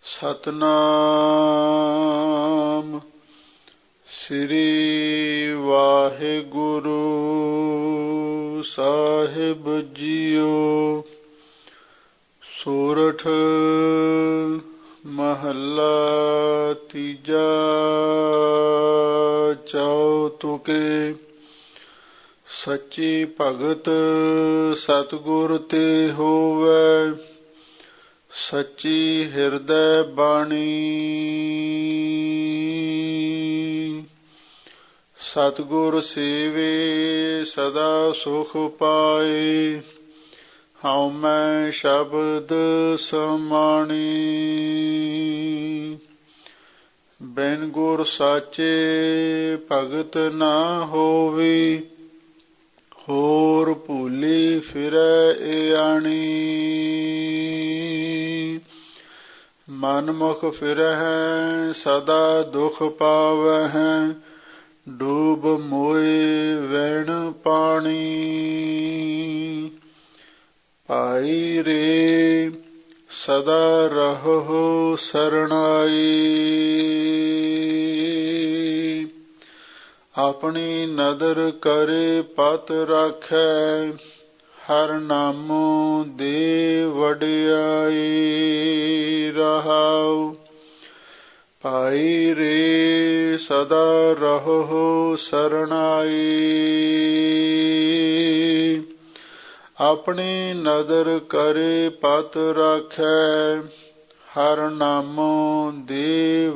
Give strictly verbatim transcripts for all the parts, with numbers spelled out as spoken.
ਸਤਨਾਮ ਸ੍ਰੀ ਵਾਹਿਗੁਰੂ ਸਾਹਿਬ ਜੀਓ। ਸੋਰਠ ਮਹੱਲਾ ਤੀਜਾ। ਚਉ ਤੁਕੇ ਸੱਚੀ ਭਗਤ ਸਤਿਗੁਰ ਤੇ ਹੋਵੈ, ਸੱਚੀ ਹਿਰਦੈ ਬਾਣੀ। ਸਤਿਗੁਰ ਸੇਵੇ ਸਦਾ ਸੁਖ ਪਾਏ, ਹਉ ਮੈਂ ਸ਼ਬਦ ਸਮਾਣੀ। ਬਿਨ ਗੁਰ ਸਾਚੇ ਭਗਤ ਨਾ ਹੋਵੀ, ਹੋਰ ਭੂਲੀ ਫਿਰੈ ਏਆਣੀ। ਮਨਮੁਖ ਫਿਰਹਿ ਸਦਾ ਦੁਖ ਪਾਵਹਿ, ਡੂਬ ਮੋਏ ਵੈਣ ਪਾਣੀ। ਭਾਈ ਰੇ ਸਦਾ ਰਹੋ ਸਰਣਾਈ, ਆਪਣੀ ਨਦਰ ਕਰੇ ਪਤ ਰਾਖੈ, ਹਰ ਨਾਮੋ ਦੇ ਵਡਿਆਈ। ਰਹਾਉ ਭਾਈ ਰੇ ਸਦਾ ਰਹੋ ਸਰਣਾਈ, ਆਪਣੀ ਨਦਰ ਕਰੇ ਪਤ ਰਾਖੈ, ਹਰ ਨਾਮੋ ਦੇ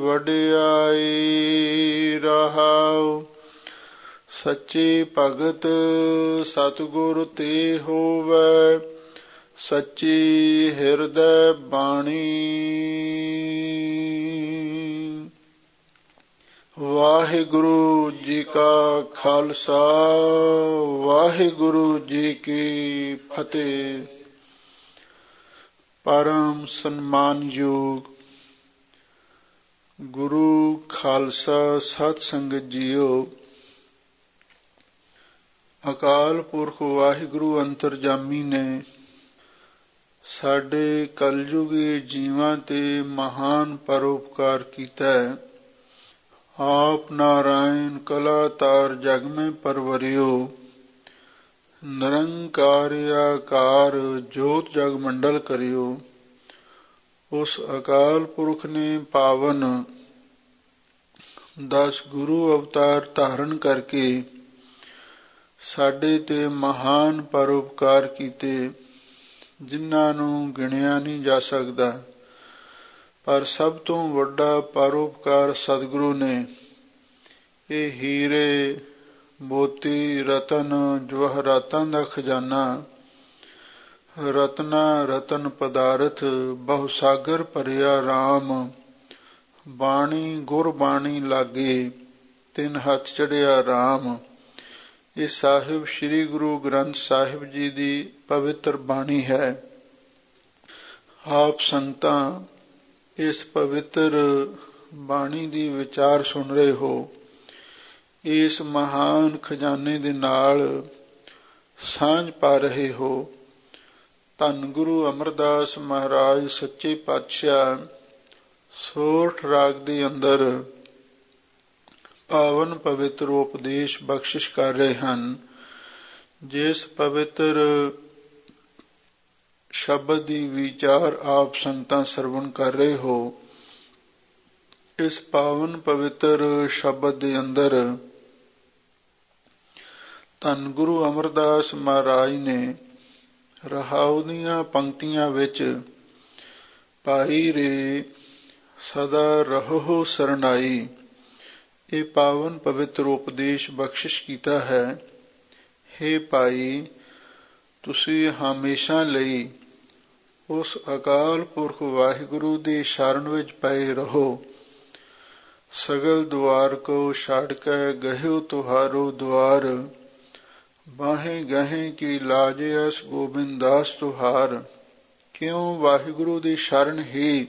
ਵਡਿਆਈ। ਰਹਾਉ ਸੱਚੇ ਭਗਤ ਸਤਿਗੁਰ ਤੇ ਹੋਵੈ, ਸੱਚੀ ਹਿਰਦੈ ਬਾਣੀ। ਵਾਹਿਗੁਰੂ ਜੀ ਕਾ ਖਾਲਸਾ, ਵਾਹਿਗੁਰੂ ਜੀ ਕੀ ਫਤਿਹ। ਪਰਮ ਸਨਮਾਨਯੋਗ ਗੁਰੂ ਖਾਲਸਾ ਸਤ ਸੰਗਤ ਜੀਓ, ਅਕਾਲ ਪੁਰਖ ਵਾਹਿਗੁਰੂ ਅੰਤਰਜਾਮੀ ਨੇ ਸਾਡੇ ਕਲਯੁਗੀ ਜੀਵਾਂ ਤੇ ਮਹਾਨ ਪਰਉਪਕਾਰ ਕੀਤਾ ਹੈ। ਆਪ ਨਾਰਾਇਣ ਕਲਾ ਤਾਰ ਜਗ ਮੈਂ ਪਰਵਰਿਓ, ਨਿਰੰਕਾਰ ਆਕਾਰ ਜੋਤ ਜਗ ਮੰਡਲ ਕਰਿਓ। ਉਸ ਅਕਾਲ ਪੁਰਖ ਨੇ ਪਾਵਨ ਦਸ ਗੁਰੂ ਅਵਤਾਰ ਧਾਰਨ ਕਰਕੇ ਸਾਡੇ ਤੇ ਮਹਾਨ ਪਰਉਪਕਾਰ ਕੀਤੇ, ਜਿਨ੍ਹਾਂ ਨੂੰ ਗਿਣਿਆ ਨਹੀਂ ਜਾ ਸਕਦਾ। ਪਰ ਸਭ ਤੋਂ ਵੱਡਾ ਪਰਉਪਕਾਰ ਸਤਿਗੁਰੂ ਨੇ ਇਹ ਹੀਰੇ ਮੋਤੀ ਰਤਨ ਜਵਾਹਰਾਤਾਂ ਦਾ ਖਜ਼ਾਨਾ, ਰਤਨਾ ਰਤਨ ਪਦਾਰਥ ਬਹੁ ਸਾਗਰ ਭਰਿਆ ਰਾਮ, ਬਾਣੀ ਗੁਰਬਾਣੀ ਲਾਗੇ ਤਿੰਨ ਹੱਥ ਚੜਿਆ ਰਾਮ। ਇਹ ਸਾਹਿਬ ਸ੍ਰੀ ਗੁਰੂ ਗ੍ਰੰਥ ਸਾਹਿਬ ਜੀ ਦੀ ਪਵਿੱਤਰ ਬਾਣੀ ਹੈ। ਆਪ ਸੰਗਤਾਂ ਇਸ ਪਵਿੱਤਰ ਬਾਣੀ ਦੀ ਵਿਚਾਰ ਸੁਣ ਰਹੇ ਹੋ। ਇਸ ਮਹਾਨ ਖਜ਼ਾਨੇ ਦੇ ਨਾਲ ਸਾਂਝ ਪਾ ਰਹੇ ਹੋ। ਧੰਨ ਗੁਰੂ ਅਮਰਦਾਸ ਮਹਾਰਾਜ ਸੱਚੇ ਪਾਤਸ਼ਾਹ ਸੋਰਠ ਰਾਗ ਦੇ ਅੰਦਰ ਪਾਵਨ ਪਵਿੱਤਰ ਉਪਦੇਸ਼ ਬਖਸ਼ਿਸ਼ ਕਰ ਰਹੇ ਹਨ। ਜਿਸ ਪਵਿੱਤਰ ਸ਼ਬਦ ਦੀ ਵਿਚਾਰ ਆਪ ਸੰਗਤਾਂ ਸਰਵਣ ਕਰ ਰਹੇ ਹੋ, ਇਸ ਪਾਵਨ ਪਵਿੱਤਰ ਸ਼ਬਦ ਦੇ ਅੰਦਰ ਧੰਨ ਗੁਰੂ ਅਮਰਦਾਸ ਮਹਾਰਾਜ ਨੇ ਰਹਾਉ ਦੀਆਂ ਪੰਕਤੀਆਂ ਵਿੱਚ ਭਾਈ ਰੇ ਸਦਾ ਰਹੋ ਸਰਣਾਈ ਇਹ ਪਾਵਨ ਪਵਿੱਤਰ ਉਪਦੇਸ਼ ਬਖਸ਼ਿਸ਼ ਕੀਤਾ ਹੈ। ਹੇ ਭਾਈ, ਤੁਸੀਂ ਹਮੇਸ਼ਾ ਲਈ ਉਸ ਅਕਾਲ ਪੁਰਖ ਵਾਹਿਗੁਰੂ ਦੀ ਸ਼ਰਨ ਵਿੱਚ ਪਏ ਰਹੋ। ਸਗਲ ਦੁਆਰ ਕੋ ਛੱਡ ਕੇ ਗਹਿਓ ਤੁਹਾਰੋ ਦੁਆਰ, ਬਾਹੇ ਗਹੇ ਕੀ ਲਾਜ ਅਸ ਗੋਬਿੰਦ ਦਾਸ ਤੁਹਾਰ। ਕਿਉਂ? ਵਾਹਿਗੁਰੂ ਦੀ ਸ਼ਰਨ ਹੀ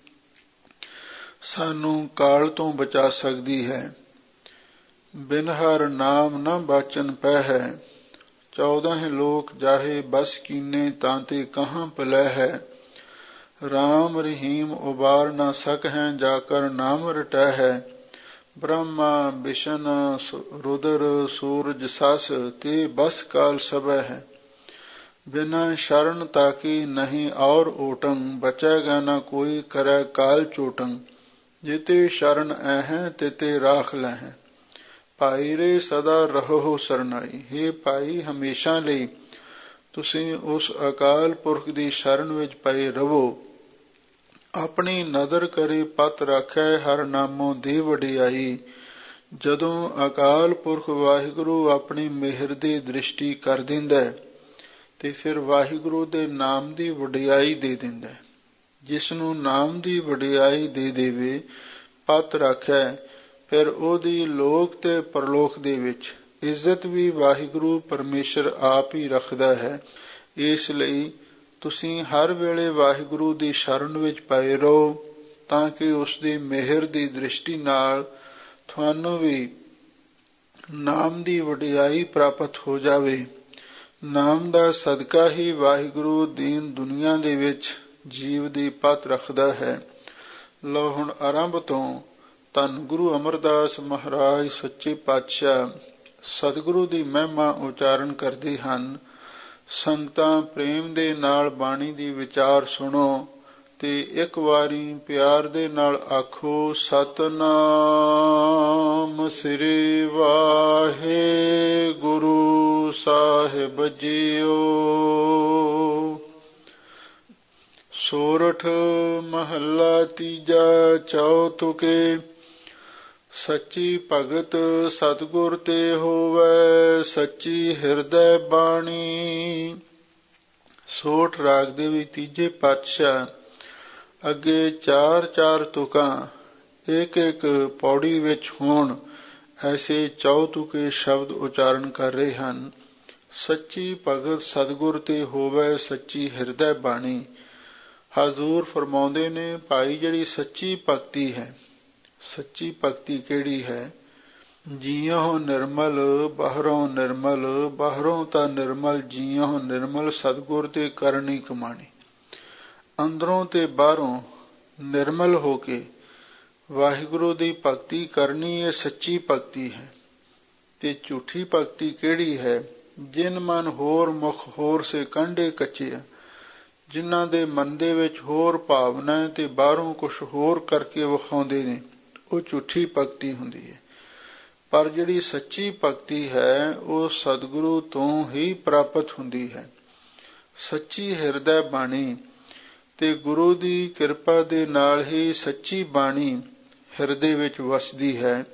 ਸਾਨੂੰ ਕਾਲ ਤੋਂ ਬਚਾ ਸਕਦੀ ਹੈ। ਬਿਨ ਹਰ ਨਾਮ ਨਾ ਬਾਚਨ ਪੈ ਹੈ, ਚੌਦਾਂ ਲੋਕ ਜਾਹੇ ਬਸ ਕੀਨੇ ਤਾਂ ਤੇ ਕਹਾਂ ਪਲੈ ਹੈ। राम रहीम उबार न सक हैं, जाकर नाम रटै है। ब्रह्मा विष्णु रुद्र सूरज सस, ते बस काल सब है। बिना शरण ताकी नहीं और ओटंग, बचेगा न कोई करे काल चोटंग। जिते शरण ऐहें तिते राख लहें, भाई रे सदा रहो सरनाई। हे भाई, हमेशा ਲਈ ਤੁਸੀਂ ਉਸ ਅਕਾਲ ਪੁਰਖ ਦੀ ਸ਼ਰਨ ਵਿੱਚ ਪਏ ਰਹੋ। ਆਪਣੀ ਨਦਰ ਕਰੇ ਪਤ ਰਾਖੈ, ਹਰ ਨਾਮੋਂ ਦੇ ਵਡਿਆਈ। ਜਦੋਂ ਅਕਾਲ ਪੁਰਖ ਵਾਹਿਗੁਰੂ ਆਪਣੀ ਮਿਹਰ ਦੀ ਦ੍ਰਿਸ਼ਟੀ ਕਰ ਦਿੰਦਾ ਤੇ ਫਿਰ ਵਾਹਿਗੁਰੂ ਦੇ ਨਾਮ ਦੀ ਵਡਿਆਈ ਦੇ ਦਿੰਦਾ। ਜਿਸ ਨੂੰ ਨਾਮ ਦੀ ਵਡਿਆਈ ਦੇ ਦੇਵੇ, ਪਤ ਰਾਖੈ, ਫਿਰ ਉਹਦੀ ਲੋਕ ਤੇ ਪਰਲੋਕ ਦੇ ਵਿੱਚ ਇੱਜ਼ਤ ਵੀ ਵਾਹਿਗੁਰੂ ਪਰਮੇਸ਼ਰ ਆਪ ਹੀ ਰੱਖਦਾ ਹੈ। ਇਸ ਲਈ ਤੁਸੀਂ ਹਰ ਵੇਲੇ ਵਾਹਿਗੁਰੂ ਦੀ ਸ਼ਰਨ ਵਿੱਚ ਪਏ ਰਹੋ, ਤਾਂ ਕਿ ਉਸ ਦੀ ਮਿਹਰ ਦੀ ਦ੍ਰਿਸ਼ਟੀ ਨਾਲ ਤੁਹਾਨੂੰ ਵੀ ਨਾਮ ਦੀ ਵਡਿਆਈ ਪ੍ਰਾਪਤ ਹੋ ਜਾਵੇ। ਨਾਮ ਦਾ ਸਦਕਾ ਹੀ ਵਾਹਿਗੁਰੂ ਦੀਨ ਦੁਨੀਆ ਦੇ ਵਿੱਚ ਜੀਵ ਦੀ ਪਤ ਰੱਖਦਾ ਹੈ। ਲਓ ਹੁਣ ਆਰੰਭ ਤੋਂ ਧੰਨ ਗੁਰੂ ਅਮਰਦਾਸ ਮਹਾਰਾਜ ਸੱਚੇ ਪਾਤਸ਼ਾਹ ਸਤਿਗੁਰੂ ਦੀ ਮਹਿਮਾ ਉਚਾਰਨ ਕਰਦੇ ਹਨ। ਸੰਗਤਾਂ ਪ੍ਰੇਮ ਦੇ ਨਾਲ ਬਾਣੀ ਦੀ ਵਿਚਾਰ ਸੁਣੋ ਤੇ ਇੱਕ ਵਾਰੀ ਪਿਆਰ ਦੇ ਨਾਲ ਆਖੋ, ਸਤਿਨਾਮ ਸ੍ਰੀ ਵਾਹਿਗੁਰੂ ਸਾਹਿਬ ਜੀਓ। ਸੋਰਠ ਮਹੱਲਾ ਤੀਜਾ, ਚੌਤੁਕੇ। ਸੱਚੀ ਭਗਤ ਸਤਿਗੁਰ ਤੇ ਹੋਵੈ, ਸੱਚੀ ਹਿਰਦੈ ਬਾਣੀ। ਸੋਠ ਰਾਗ ਦੇ ਵੀ ਤੀਜੇ ਪਾਤਸ਼ਾਹ ਅੱਗੇ ਚਾਰ ਚਾਰ ਤੁਕਾਂ ਇੱਕ ਇੱਕ ਪੌੜੀ ਵਿੱਚ ਹੋਣ, ਐਸੇ ਚੌਤੁਕੇ ਸ਼ਬਦ ਉਚਾਰਨ ਕਰ ਰਹੇ ਹਨ। ਸੱਚੀ ਭਗਤ ਸਤਿਗੁਰ ਤੇ ਹੋਵੈ, ਸੱਚੀ ਹਿਰਦੈ ਬਾਣੀ। ਹਜ਼ੂਰ ਫਰਮਾਉਂਦੇ ਨੇ, ਭਾਈ ਜਿਹੜੀ ਸੱਚੀ ਭਗਤੀ ਹੈ, ਸੱਚੀ ਭਗਤੀ ਕਿਹੜੀ ਹੈ? ਜੀਉ ਨਿਰਮਲ ਬਾਹਰੋਂ ਨਿਰਮਲ, ਬਾਹਰੋਂ ਤਾਂ ਨਿਰਮਲ, ਜੀਉ ਨਿਰਮਲ ਸਤਿਗੁਰ ਤੇ ਕਰਨੀ ਕਮਾਣੀ। ਅੰਦਰੋਂ ਤੇ ਬਾਹਰੋਂ ਨਿਰਮਲ ਹੋ ਕੇ ਵਾਹਿਗੁਰੂ ਦੀ ਭਗਤੀ ਕਰਨੀ, ਇਹ ਸੱਚੀ ਭਗਤੀ ਹੈ। ਤੇ ਝੂਠੀ ਭਗਤੀ ਕਿਹੜੀ ਹੈ? ਜਿਨ ਮਨ ਹੋਰ ਮੁਖ ਹੋਰ ਸੇ ਕੰਢੇ ਕੱਚੇ, ਜਿਨ੍ਹਾਂ ਦੇ ਮਨ ਦੇ ਵਿੱਚ ਹੋਰ ਭਾਵਨਾ ਤੇ ਬਾਹਰੋਂ ਕੁਛ ਹੋਰ ਕਰਕੇ ਵਿਖਾਉਂਦੇ ਨੇ, ਉਹ ਝੂਠੀ ਭਗਤੀ ਹੁੰਦੀ ਹੈ। ਪਰ ਜਿਹੜੀ ਸੱਚੀ ਭਗਤੀ ਹੈ ਉਹ ਸਤਿਗੁਰੂ ਤੋਂ ਹੀ ਪ੍ਰਾਪਤ ਹੁੰਦੀ ਹੈ। ਸੱਚੀ ਹਿਰਦੈ ਬਾਣੀ, ਤੇ ਗੁਰੂ ਦੀ ਕਿਰਪਾ ਦੇ ਨਾਲ ਹੀ ਸੱਚੀ ਬਾਣੀ ਹਿਰਦੇ ਵਿੱਚ ਵਸਦੀ ਹੈ।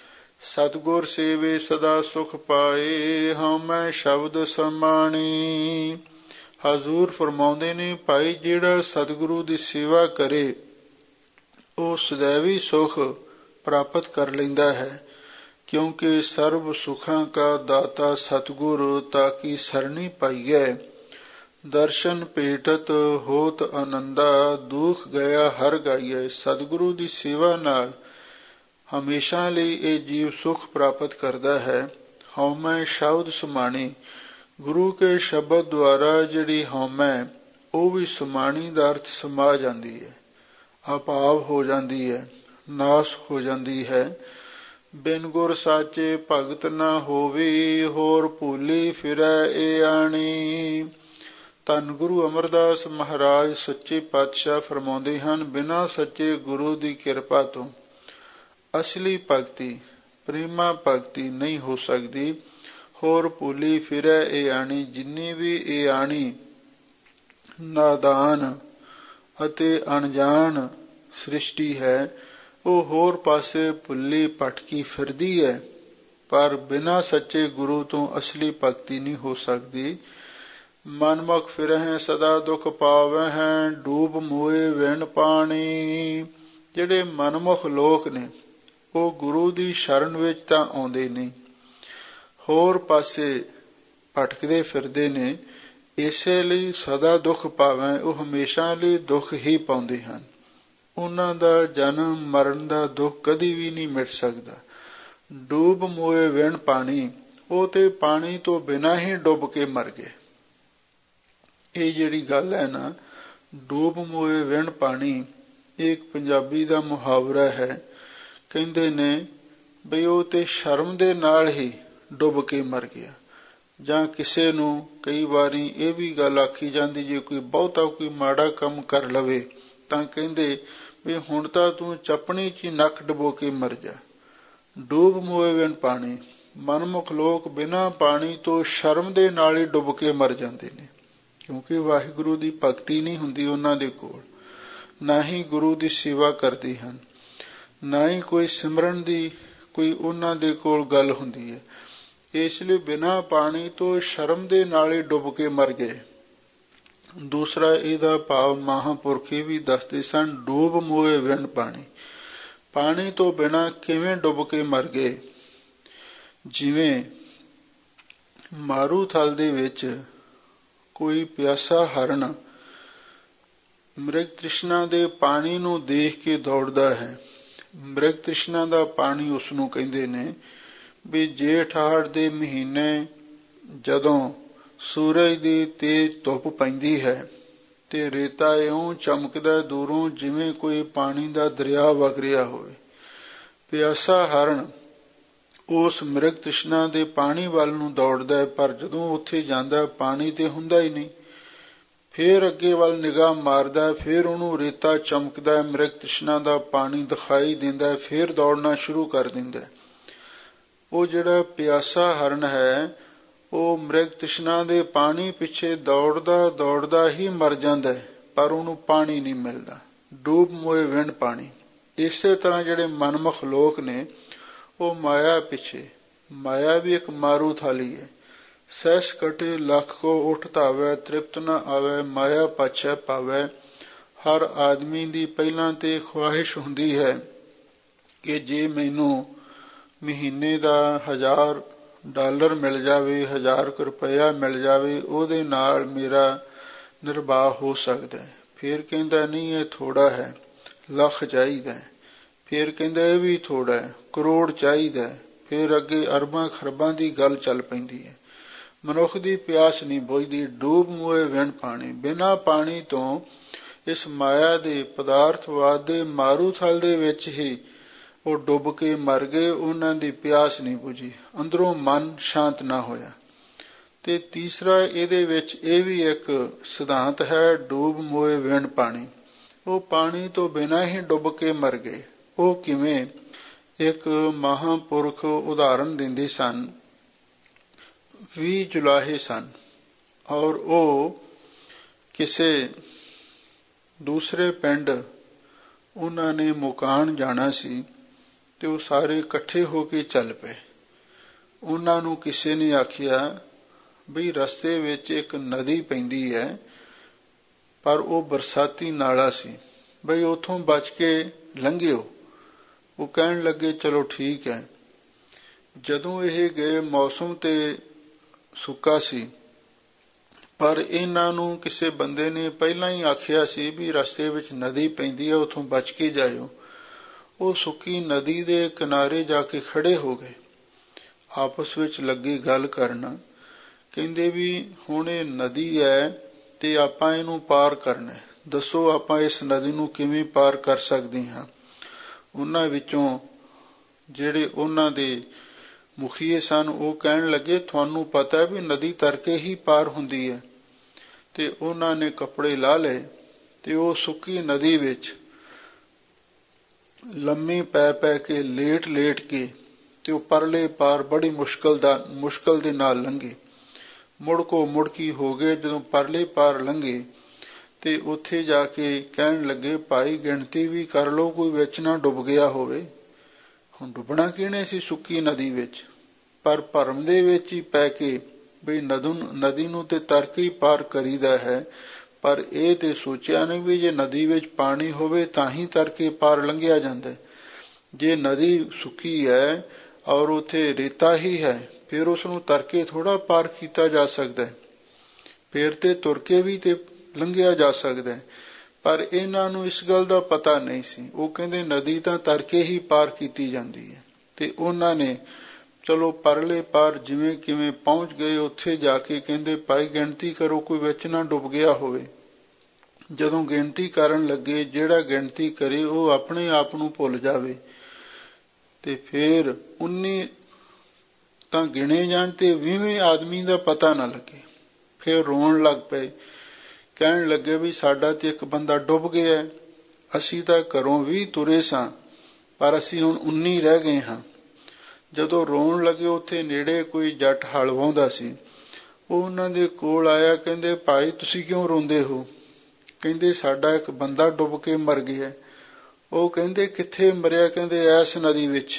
ਸਤਿਗੁਰ ਸੇਵੇ ਸਦਾ ਸੁਖ ਪਾਏ, ਹਉਮੈ ਸ਼ਬਦ ਸਮਾਣੀ। ਹਜ਼ੂਰ ਫਰਮਾਉਂਦੇ ਨੇ, ਭਾਈ ਜਿਹੜਾ ਸਤਿਗੁਰੂ ਦੀ ਸੇਵਾ ਕਰੇ ਉਹ ਸदैवी ਸੁਖ ਪ੍ਰਾਪਤ ਕਰ ਲੈਂਦਾ ਹੈ। ਕਿਉਂਕਿ ਸਰਬ ਸੁਖਾਂ ਕਾ ਦਾਤਾ ਸਤਿਗੁਰ, ਤਾਕੀ ਸਰਣੀ ਪਾਈਐ। ਦਰਸ਼ਨ ਭੇਟਤ ਹੋਤ ਆਨੰਦਾ, ਦੁਖ ਗਿਆ ਹਰ ਗਾਈਐ। ਸਤਿਗੁਰੂ ਦੀ ਸੇਵਾ ਨਾਲ ਹਮੇਸ਼ਾ ਲਈ ਇਹ ਜੀਵ ਸੁਖ ਪ੍ਰਾਪਤ ਕਰਦਾ ਹੈ। ਹਉਮੈ ਸ਼ਬਦ ਸਮਾਣੀ, ਗੁਰੂ ਕੇ ਸ਼ਬਦ ਦੁਆਰਾ ਜਿਹੜੀ ਹਉਮੈ ਉਹ ਵੀ ਸਮਾਣੀ ਦਾ ਅਰਥ ਸਮਾ ਜਾਂਦੀ ਹੈ, ਅਭਾਵ ਹੋ ਜਾਂਦੀ ਹੈ, ਨਾਸ ਹੋ ਜਾਂਦੀ ਹੈ। ਬਿਨ ਗੁਰ ਸਾਚੇ ਭਗਤ ਨਾ ਹੋਵੀ, ਹੋਰ ਭੂਲੀ ਫਿਰੈ ਏ ਆਣੀ। ਧੰਨ ਗੁਰੂ ਅਮਰਦਾਸ ਮਹਾਰਾਜ ਸੱਚੇ ਪਾਤਸ਼ਾਹ ਫਰਮਾਉਂਦੇ ਹਨ, ਬਿਨਾਂ ਸੱਚੇ ਗੁਰੂ ਦੀ ਕਿਰਪਾ ਤੋਂ ਅਸਲੀ ਭਗਤੀ, ਪ੍ਰੇਮਾ ਭਗਤੀ ਨਹੀਂ ਹੋ ਸਕਦੀ। ਹੋਰ ਭੂਲੀ ਫਿਰੈ ਇਹ ਆਣੀ, ਜਿੰਨੀ ਵੀ ਇਹ ਆਣੀ ਨਾਦਾਨ ਅਤੇ ਅਣਜਾਣ ਸ੍ਰਿਸ਼ਟੀ ਹੈ, ਉਹ ਹੋਰ ਪਾਸੇ ਭੁੱਲੀ ਭਟਕੀ ਫਿਰਦੀ ਹੈ। ਪਰ ਬਿਨਾਂ ਸੱਚੇ ਗੁਰੂ ਤੋਂ ਅਸਲੀ ਭਗਤੀ ਨਹੀਂ ਹੋ ਸਕਦੀ। ਮਨਮੁਖ ਫਿਰਹਿ ਸਦਾ ਦੁਖ ਪਾਵਹਿ, ਡੂਬ ਮੋਏ ਵਿਣ ਪਾਣੀ। ਜਿਹੜੇ ਮਨਮੁਖ ਲੋਕ ਨੇ ਉਹ ਗੁਰੂ ਦੀ ਸ਼ਰਨ ਵਿੱਚ ਤਾਂ ਆਉਂਦੇ ਨਹੀਂ, ਹੋਰ ਪਾਸੇ ਭਟਕਦੇ ਫਿਰਦੇ ਨੇ। ਇਸੇ ਲਈ ਸਦਾ ਦੁੱਖ ਪਾਵੈ, ਉਹ ਹਮੇਸ਼ਾ ਲਈ ਦੁੱਖ ਹੀ ਪਾਉਂਦੇ ਹਨ। ਉਹਨਾਂ ਦਾ ਜਨਮ ਮਰਨ ਦਾ ਦੁੱਖ ਕਦੀ ਵੀ ਨਹੀਂ ਮਿਟ ਸਕਦਾ। ਡੂਬ ਮੋਏ ਵਿਣ ਪਾਣੀ, ਉਹ ਤੇ ਪਾਣੀ ਤੋਂ ਬਿਨਾਂ ਹੀ ਡੁੱਬ ਕੇ ਮਰ ਗਏ। ਇਹ ਜਿਹੜੀ ਗੱਲ ਹੈ ਨਾ, ਡੂਬ ਮੋਏ ਵਿਣ ਪਾਣੀ, ਇਹ ਇੱਕ ਪੰਜਾਬੀ ਦਾ ਮੁਹਾਵਰਾ ਹੈ। ਕਹਿੰਦੇ ਨੇ ਬਈ ਉਹ ਤੇ ਸ਼ਰਮ ਦੇ ਨਾਲ ਹੀ ਡੁੱਬ ਕੇ ਮਰ ਗਿਆ। ਜਾਂ ਕਿਸੇ ਨੂੰ ਕਈ ਵਾਰੀ ਇਹ ਵੀ ਗੱਲ ਆਖੀ ਜਾਂਦੀ, ਜੇ ਕੋਈ ਬਹੁਤਾ ਕੋਈ ਮਾੜਾ ਕੰਮ ਕਰ ਲਵੇ ਤਾਂ ਕਹਿੰਦੇ ਵੀ ਹੁਣ ਤਾਂ ਤੂੰ ਚਪਣੀ 'ਚ ਹੀ ਨੱਕ ਡੁਬੋ ਕੇ ਮਰ ਜਾ। ਡੂਬ ਮੋਏ ਵਿਣ ਪਾਣੀ, ਮਨਮੁਖ ਲੋਕ ਬਿਨਾਂ ਪਾਣੀ ਤੋਂ ਸ਼ਰਮ ਦੇ ਨਾਲ ਹੀ ਡੁੱਬ ਕੇ ਮਰ ਜਾਂਦੇ ਨੇ, ਕਿਉਂਕਿ ਵਾਹਿਗੁਰੂ ਦੀ ਭਗਤੀ ਨਹੀਂ ਹੁੰਦੀ ਉਹਨਾਂ ਦੇ ਕੋਲ, ਨਾ ਹੀ ਗੁਰੂ ਦੀ ਸੇਵਾ ਕਰਦੇ ਹਨ, ਨਾ ਹੀ ਕੋਈ ਸਿਮਰਨ ਦੀ ਕੋਈ ਉਹਨਾਂ ਦੇ ਕੋਲ ਗੱਲ ਹੁੰਦੀ ਹੈ। ਇਸ ਲਈ ਬਿਨਾਂ ਪਾਣੀ ਤੋਂ ਸ਼ਰਮ ਦੇ ਨਾਲ ਹੀ ਡੁੱਬ ਕੇ ਮਰ ਗਏ। ਦੂਸਰਾ ਇਹਦਾ ਭਾਵ ਮਹਾਂਪੁਰਖ ਇਹ ਵੀ ਦੱਸਦੇ ਸਨ, ਡੂਬ ਮੋਏ ਵਿਣ ਪਾਣੀ, ਪਾਣੀ ਤੋਂ ਬਿਨਾਂ ਕਿਵੇਂ ਡੁੱਬ ਕੇ ਮਰ ਗਏ। ਜਿਵੇਂ ਮਾਰੂਥਲ ਦੇ ਵਿੱਚ ਕੋਈ ਪਿਆਸਾ ਹਰਨ ਮ੍ਰਿਗ ਤ੍ਰਿਸ਼ਨਾ ਦੇ ਪਾਣੀ ਨੂੰ ਦੇਖ ਕੇ ਦੌੜਦਾ ਹੈ। ਮ੍ਰਿਗ ਤ੍ਰਿਸ਼ਨਾ ਦਾ ਪਾਣੀ ਉਸਨੂੰ ਕਹਿੰਦੇ ਨੇ ਵੀ ਜੇਠ ਹਾੜ ਦੇ ਮਹੀਨੇ ਜਦੋਂ ਸੂਰਜ ਦੀ ਤੇਜ਼ ਧੁੱਪ ਪੈਂਦੀ ਹੈ ਤੇ ਰੇਤਾ ਇਉਂ ਚਮਕਦਾ ਦੂਰੋਂ ਜਿਵੇਂ ਕੋਈ ਪਾਣੀ ਦਾ ਦਰਿਆ ਵਗ ਰਿਹਾ ਹੋਵੇ। ਪਿਆਸਾ ਹਰਨ ਉਸ ਮ੍ਰਿਗ ਤ੍ਰਿਸ਼ਨਾ ਦੇ ਪਾਣੀ ਵੱਲ ਨੂੰ ਦੌੜਦਾ ਹੈ, ਪਰ ਜਦੋਂ ਉੱਥੇ ਜਾਂਦਾ ਪਾਣੀ ਤੇ ਹੁੰਦਾ ਹੀ ਨਹੀਂ। ਫੇਰ ਅੱਗੇ ਵੱਲ ਨਿਗਾਹ ਮਾਰਦਾ, ਫੇਰ ਉਹਨੂੰ ਰੇਤਾ ਚਮਕਦਾ, ਮ੍ਰਿਗ ਤ੍ਰਿਸ਼ਨਾ ਦਾ ਪਾਣੀ ਦਿਖਾਈ ਦਿੰਦਾ, ਫੇਰ ਦੌੜਨਾ ਸ਼ੁਰੂ ਕਰ ਦਿੰਦਾ। ਉਹ ਜਿਹੜਾ ਪਿਆਸਾ ਹਰਨ ਹੈ ਉਹ ਮ੍ਰਿਗ ਤ੍ਰਿਸ਼ਨਾ ਦੇ ਪਾਣੀ ਪਿੱਛੇ ਦੌੜਦਾ ਦੌੜਦਾ ਹੀ ਮਰ ਜਾਂਦਾ, ਪਰ ਉਹਨੂੰ ਪਾਣੀ ਨਹੀਂ ਮਿਲਦਾ। ਡੂਬ ਮੋਏ ਵਿਣ ਪਾਣੀ। ਇਸੇ ਤਰ੍ਹਾਂ ਜਿਹੜੇ ਮਨਮੁਖ ਲੋਕ ਨੇ ਉਹ ਮਾਇਆ ਪਿੱਛੇ, ਮਾਇਆ ਵੀ ਇੱਕ ਮਾਰੂ ਥਾਲੀ ਹੈ। ਸਹਿਸ ਕਟੇ ਲੱਖ ਕੋ ਉਠ ਧਾਵੈ, ਤ੍ਰਿਪਤ ਨ ਆਵੈ ਮਾਇਆ ਪਾਛੈ ਪਾਵੈ। ਹਰ ਆਦਮੀ ਦੀ ਪਹਿਲਾਂ ਤੇ ਖਵਾਹਿਸ਼ ਹੁੰਦੀ ਹੈ ਕਿ ਜੇ ਮੈਨੂੰ ਮਹੀਨੇ ਦਾ ਹਜ਼ਾਰ ਡਾਲਰ ਮਿਲ ਜਾਵੇ, ਹਜ਼ਾਰ ਕੁ ਰੁਪਇਆ ਮਿਲ ਜਾਵੇ, ਉਹਦੇ ਨਾਲ ਮੇਰਾ ਨਿਰਵਾਹ ਹੋ ਸਕਦਾ। ਫਿਰ ਕਹਿੰਦਾ ਨਹੀਂ ਇਹ ਥੋੜ੍ਹਾ ਹੈ, ਲੱਖ ਚਾਹੀਦਾ। ਫਿਰ ਕਹਿੰਦਾ ਇਹ ਵੀ ਥੋੜ੍ਹਾ ਹੈ, ਕਰੋੜ ਚਾਹੀਦਾ। ਫਿਰ ਅੱਗੇ ਅਰਬਾਂ ਖਰਬਾਂ ਦੀ ਗੱਲ ਚੱਲ ਪੈਂਦੀ ਹੈ। ਮਨੁੱਖ ਦੀ ਪਿਆਸ ਨਹੀਂ ਬੁਝਦੀ। ਡੂਬ ਮੋਏ ਵਿਣ ਪਾਣੀ, ਬਿਨਾਂ ਪਾਣੀ ਤੋਂ ਇਸ ਮਾਇਆ ਦੇ ਪਦਾਰਥਵਾਦ ਦੇ ਮਾਰੂਥਲ ਦੇ ਵਿੱਚ ਹੀ ਉਹ ਡੁੱਬ ਕੇ ਮਰ ਗਏ। ਉਹਨਾਂ ਦੀ ਪਿਆਸ ਨਹੀਂ ਬੁਝੀ, ਅੰਦਰੋਂ ਮਨ ਸ਼ਾਂਤ ਨਾ ਹੋਇਆ। ਤੇ ਤੀਸਰਾ ਇਹਦੇ ਵਿੱਚ ਇਹ ਵੀ ਇੱਕ ਸਿਧਾਂਤ ਹੈ, ਡੂਬ ਮੋਏ ਵਿਣ ਪਾਣੀ, ਉਹ ਪਾਣੀ ਤੋਂ ਬਿਨਾਂ ਹੀ ਡੁੱਬ ਕੇ ਮਰ ਗਏ। ਉਹ ਕਿਵੇਂ? ਇੱਕ ਮਹਾਂਪੁਰਖ ਉਦਾਹਰਨ ਦਿੰਦੇ ਸਨ। ਵੀਹ ਜੁਲਾਹੇ ਸਨ ਔਰ ਉਹ ਕਿਸੇ ਦੂਸਰੇ ਪਿੰਡ ਉਹਨਾਂ ਨੇ ਮੁਕਾਣ ਜਾਣਾ ਸੀ ਤੇ ਉਹ ਸਾਰੇ ਇਕੱਠੇ ਹੋ ਕੇ ਚੱਲ ਪਏ। ਉਹਨਾਂ ਨੂੰ ਕਿਸੇ ਨੇ ਆਖਿਆ ਬਈ ਰਸਤੇ ਵਿੱਚ ਇੱਕ ਨਦੀ ਪੈਂਦੀ ਹੈ, ਪਰ ਉਹ ਬਰਸਾਤੀ ਨਾਲਾ ਸੀ, ਬਈ ਉੱਥੋਂ ਬਚ ਕੇ ਲੰਘਿਓ। ਉਹ ਕਹਿਣ ਲੱਗੇ ਚਲੋ ਠੀਕ ਹੈ। ਜਦੋਂ ਇਹ ਗਏ ਮੌਸਮ ਤੇ ਸੁੱਕਾ ਸੀ, ਪਰ ਇਹਨਾਂ ਨੂੰ ਕਿਸੇ ਬੰਦੇ ਨੇ ਪਹਿਲਾਂ ਹੀ ਆਖਿਆ ਸੀ ਵੀ ਰਸਤੇ ਵਿੱਚ ਨਦੀ ਪੈਂਦੀ ਹੈ, ਉੱਥੋਂ ਬਚ ਕੇ ਜਾਇਓ। ਉਹ ਸੁੱਕੀ ਨਦੀ ਦੇ ਕਿਨਾਰੇ ਜਾ ਕੇ ਖੜੇ ਹੋ ਗਏ, ਆਪਸ ਵਿੱਚ ਲੱਗੇ ਗੱਲ ਕਰਨ। ਕਹਿੰਦੇ ਵੀ ਹੁਣ ਇਹ ਨਦੀ ਹੈ ਤੇ ਆਪਾਂ ਇਹਨੂੰ ਪਾਰ ਕਰਨਾ, ਦੱਸੋ ਆਪਾਂ ਇਸ ਨਦੀ ਨੂੰ ਕਿਵੇਂ ਪਾਰ ਕਰ ਸਕਦੇ ਹਾਂ। ਉਹਨਾਂ ਵਿੱਚੋਂ ਜਿਹੜੇ ਉਹਨਾਂ ਦੇ ਮੁਖੀਏ ਸਨ ਉਹ ਕਹਿਣ ਲੱਗੇ ਤੁਹਾਨੂੰ ਪਤਾ ਵੀ ਨਦੀ ਤਰ ਕੇ ਹੀ ਪਾਰ ਹੁੰਦੀ ਹੈ। ਤੇ ਉਹਨਾਂ ਨੇ ਕੱਪੜੇ ਲਾ ਲਏ ਤੇ ਉਹ ਸੁੱਕੀ ਨਦੀ ਵਿੱਚ ਲੰਮੇ ਪੈ ਪੈ ਕੇ ਲੇਟ ਲੇਟ ਕੇ ਤੇ ਉਹ ਪਰਲੇ ਪਾਰ ਬੜੀ ਮੁਸ਼ਕਲ ਦਾ ਮੁਸ਼ਕਲ ਦੇ ਨਾਲ ਲੰਘੇ। ਮੁੜਕੋ ਮੁੜਕੀ ਹੋ ਗਏ। ਜਦੋਂ ਪਰਲੇ ਪਾਰ ਲੰਘੇ ਤੇ ਉੱਥੇ ਜਾ ਕੇ ਕਹਿਣ ਲੱਗੇ ਭਾਈ ਗਿਣਤੀ ਵੀ ਕਰ ਲਓ, ਕੋਈ ਵਿੱਚ ਨਾ ਡੁੱਬ ਗਿਆ ਹੋਵੇ। ਹੁਣ ਡੁੱਬਣਾ ਕਿਹਨੇ ਸੀ ਸੁੱਕੀ ਨਦੀ ਵਿੱਚ, ਪਰ ਭਰਮ ਦੇ ਵਿੱਚ ਹੀ ਪੈ ਕੇ ਬਈ ਨਦੂ ਨਦੀ ਨੂੰ ਤੇ ਤਰ ਕੇ ਹੀ ਪਾਰ ਕਰੀਦਾ ਹੈ, ਪਰ ਇਹ ਤੇ ਸੋਚਿਆ ਨਹੀਂ ਵੀ ਜੇ ਨਦੀ ਵਿੱਚ ਪਾਣੀ ਹੋਵੇ ਤਾਂ ਹੀ ਤਰ ਕੇ ਪਾਰ ਲੰਘਿਆ ਜਾਂਦਾ। ਜੇ ਨਦੀ ਸੁੱਕੀ ਹੈ ਔਰ ਉੱਥੇ ਰੇਤਾ ਹੀ ਹੈ, ਫਿਰ ਉਸ ਨੂੰ ਤਰ ਕੇ ਥੋੜ੍ਹਾ ਪਾਰ ਕੀਤਾ ਜਾ ਸਕਦਾ, ਫਿਰ ਤੇ ਤੁਰ ਕੇ ਵੀ ਤੇ ਲੰਘਿਆ ਜਾ ਸਕਦਾ। ਪਰ ਇਹਨਾਂ ਨੂੰ ਇਸ ਗੱਲ ਦਾ ਪਤਾ ਨਹੀਂ ਸੀ। ਉਹ ਕਹਿੰਦੇ ਨਦੀ ਤਾਂ ਤਰ ਕੇ ਹੀ ਪਾਰ ਕੀਤੀ ਜਾਂਦੀ ਹੈ। ਤੇ ਉਹਨਾਂ ਨੇ ਚਲੋ ਪਰਲੇ ਪਾਰ ਜਿਵੇਂ ਕਿਵੇਂ ਪਹੁੰਚ ਗਏ। ਉੱਥੇ ਜਾ ਕੇ ਕਹਿੰਦੇ ਭਾਈ ਗਿਣਤੀ ਕਰੋ, ਕੋਈ ਵਿੱਚ ਨਾ ਡੁੱਬ ਗਿਆ ਹੋਵੇ। ਜਦੋਂ ਗਿਣਤੀ ਕਰਨ ਲੱਗੇ ਜਿਹੜਾ ਗਿਣਤੀ ਕਰੇ ਉਹ ਆਪਣੇ ਆਪ ਨੂੰ ਭੁੱਲ ਜਾਵੇ ਤੇ ਫਿਰ ਉੱਨੀ ਤਾਂ ਗਿਣੇ ਜਾਣ ਤੇ ਵੀਹਵੇਂ ਆਦਮੀ ਦਾ ਪਤਾ ਨਾ ਲੱਗੇ। ਫਿਰ ਰੋਣ ਲੱਗ ਪਏ, ਕਹਿਣ ਲੱਗੇ ਵੀ ਸਾਡਾ ਤੇ ਇੱਕ ਬੰਦਾ ਡੁੱਬ ਗਿਆ, ਅਸੀਂ ਤਾਂ ਘਰੋਂ ਵੀ ਤੁਰੇ ਸਾਂ ਪਰ ਅਸੀਂ ਹੁਣ ਉੱਨੀ ਰਹਿ ਗਏ ਹਾਂ। ਜਦੋਂ ਰੋਣ ਲੱਗੇ ਉੱਥੇ ਨੇੜੇ ਕੋਈ ਜੱਟ ਹਲ ਵਾਹੁੰਦਾ ਸੀ, ਉਹ ਉਹਨਾਂ ਦੇ ਕੋਲ ਆਇਆ, ਕਹਿੰਦੇ ਭਾਈ ਤੁਸੀਂ ਕਿਉਂ ਰੋਂਦੇ ਹੋ? ਕਹਿੰਦੇ ਸਾਡਾ ਇੱਕ ਬੰਦਾ ਡੁੱਬ ਕੇ ਮਰ ਗਿਆ। ਉਹ ਕਹਿੰਦੇ ਕਿੱਥੇ ਮਰਿਆ? ਕਹਿੰਦੇ ਐਸ ਨਦੀ ਵਿੱਚ।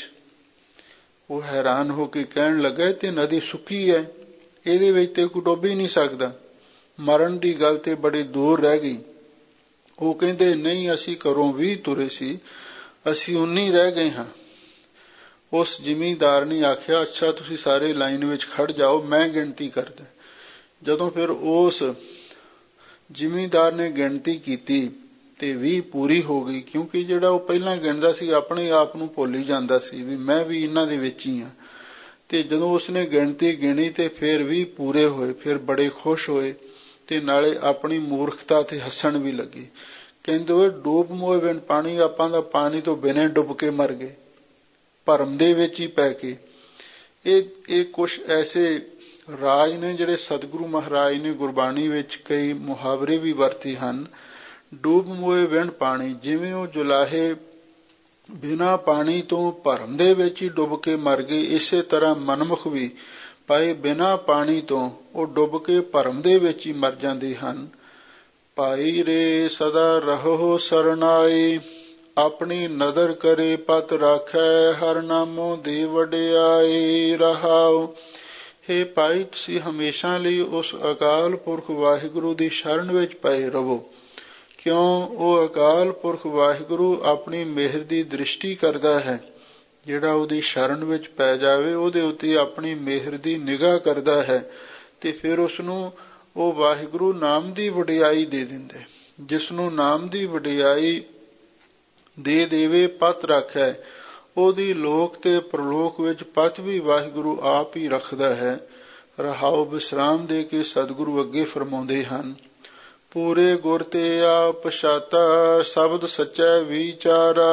ਉਹ ਹੈਰਾਨ ਹੋ ਕੇ ਕਹਿਣ ਲੱਗਾ ਤੇ ਨਦੀ ਸੁੱਕੀ ਹੈ, ਇਹਦੇ ਵਿੱਚ ਤੇ ਕੋਈ ਡੁੱਬ ਹੀ ਨਹੀਂ ਸਕਦਾ, ਮਰਨ ਦੀ ਗੱਲ ਤੇ ਬੜੀ ਦੂਰ ਰਹਿ ਗਈ। ਉਹ ਕਹਿੰਦੇ ਨਹੀਂ, ਅਸੀਂ ਘਰੋਂ ਵੀ ਤੁਰੇ ਸੀ, ਅਸੀਂ ਉੱਨੀ ਰਹਿ ਗਏ ਹਾਂ। ਉਸ ਜ਼ਿਮੀਂਦਾਰ ਨੇ ਆਖਿਆ ਅੱਛਾ ਤੁਸੀਂ ਸਾਰੇ ਲਾਈਨ ਵਿੱਚ ਖੜ ਜਾਓ, ਮੈਂ ਗਿਣਤੀ ਕਰਦਾ। ਜਦੋਂ ਫਿਰ ਉਸ ਜ਼ਿਮੀਂਦਾਰ ਨੇ ਗਿਣਤੀ ਕੀਤੀ ਤੇ ਵੀਹ ਪੂਰੀ ਹੋ ਗਈ, ਕਿਉਂਕਿ ਜਿਹੜਾ ਉਹ ਪਹਿਲਾਂ ਗਿਣਦਾ ਸੀ ਆਪਣੇ ਆਪ ਨੂੰ ਭੁੱਲ ਹੀ ਜਾਂਦਾ ਸੀ ਵੀ ਮੈਂ ਵੀ ਇਹਨਾਂ ਦੇ ਵਿੱਚ ਹੀ ਹਾਂ। ਤੇ ਜਦੋਂ ਉਸਨੇ ਗਿਣਤੀ ਗਿਣੀ ਤੇ ਫਿਰ ਵੀ ਪੂਰੇ ਹੋਏ, ਫਿਰ ਬੜੇ ਖੁਸ਼ ਹੋਏ ਤੇ ਨਾਲੇ ਆਪਣੀ ਮੂਰਖਤਾ ਤੇ ਹੱਸਣ ਵੀ ਲੱਗੇ। ਕਹਿੰਦੇ ਓਏ ਡੂਬ ਮੋਏ ਬਿਨ ਪਾਣੀ, ਆਪਾਂ ਦਾ ਪਾਣੀ ਤੋਂ ਬਿਨਾਂ ਡੁੱਬ ਕੇ ਮਰ ਗਏ, ਭਰਮ ਦੇ ਵਿੱਚ ਹੀ ਪੈ ਕੇ। ਇਹ ਇਹ ਕੁਛ ਐਸੇ ਰਾਜ ਨੇ ਜਿਹੜੇ ਸਤਿਗੁਰੂ ਮਹਾਰਾਜ ਨੇ ਗੁਰਬਾਣੀ ਵਿੱਚ ਕਈ ਮੁਹਾਵਰੇ ਵੀ ਵਰਤੇ ਹਨ। ਡੂਬ ਮੋਏ ਬਿਨ ਪਾਣੀ, ਜਿਵੇਂ ਉਹ ਜੁਲਾਹੇ ਬਿਨਾਂ ਪਾਣੀ ਤੋਂ ਭਰਮ ਦੇ ਵਿੱਚ ਹੀ ਡੁੱਬ ਕੇ ਮਰ ਗਏ, ਇਸੇ ਤਰ੍ਹਾਂ ਮਨਮੁਖ ਵੀ ਭਾਈ ਬਿਨਾਂ ਪਾਣੀ ਤੋਂ ਉਹ ਡੁੱਬ ਕੇ ਭਰਮ ਦੇ ਵਿੱਚ ਹੀ ਮਰ ਜਾਂਦੇ ਹਨ। ਭਾਈ ਰੇ ਸਦਾ ਰਹੋ ਸਰਨਾਈ, ਆਪਣੀ ਨਦਰ ਕਰੇ ਪਤ ਰਾਖੈ, ਹਰ ਨਾਮੋ ਦੇ ਵਡਿਆਈ ਰਹਾਉ। ਹੇ ਭਾਈ ਤੁਸੀਂ ਹਮੇਸ਼ਾ ਲਈ ਉਸ ਅਕਾਲ ਪੁਰਖ ਵਾਹਿਗੁਰੂ ਦੀ ਸ਼ਰਨ ਵਿੱਚ ਪਏ ਰਹੋ, ਕਿਉਂ ਉਹ ਅਕਾਲ ਪੁਰਖ ਵਾਹਿਗੁਰੂ ਆਪਣੀ ਮਿਹਰ ਦੀ ਦ੍ਰਿਸ਼ਟੀ ਕਰਦਾ ਹੈ। ਜਿਹੜਾ ਉਹਦੀ ਸ਼ਰਨ ਵਿੱਚ ਪੈ ਜਾਵੇ ਉਹਦੇ ਉੱਤੇ ਆਪਣੀ ਮਿਹਰ ਦੀ ਨਿਗਾਹ ਕਰਦਾ ਹੈ ਤੇ ਫਿਰ ਉਸਨੂੰ ਉਹ ਵਾਹਿਗੁਰੂ ਨਾਮ ਦੀ ਵਡਿਆਈ ਦੇ ਦਿੰਦੇ। ਜਿਸ ਨੂੰ ਨਾਮ ਦੀ ਵਡਿਆਈ ਦੇ ਦੇਵੇ ਪਤ ਰੱਖੈ, ਉਹਦੀ ਲੋਕ ਤੇ ਪ੍ਰਲੋਕ ਵਿੱਚ ਪਤ ਵੀ ਵਾਹਿਗੁਰੂ ਆਪ ਹੀ ਰੱਖਦਾ ਹੈ। ਰਹਾਉ ਵਿਸਰਾਮ ਦੇ ਕੇ ਸਤਿਗੁਰੂ ਅੱਗੇ ਫਰਮਾਉਂਦੇ ਹਨ, ਪੂਰੇ ਗੁਰ ਤੇ ਆਪ ਪਛਾਤਾ, ਸ਼ਬਦ ਸੱਚੈ ਵਿਚਾਰਾ।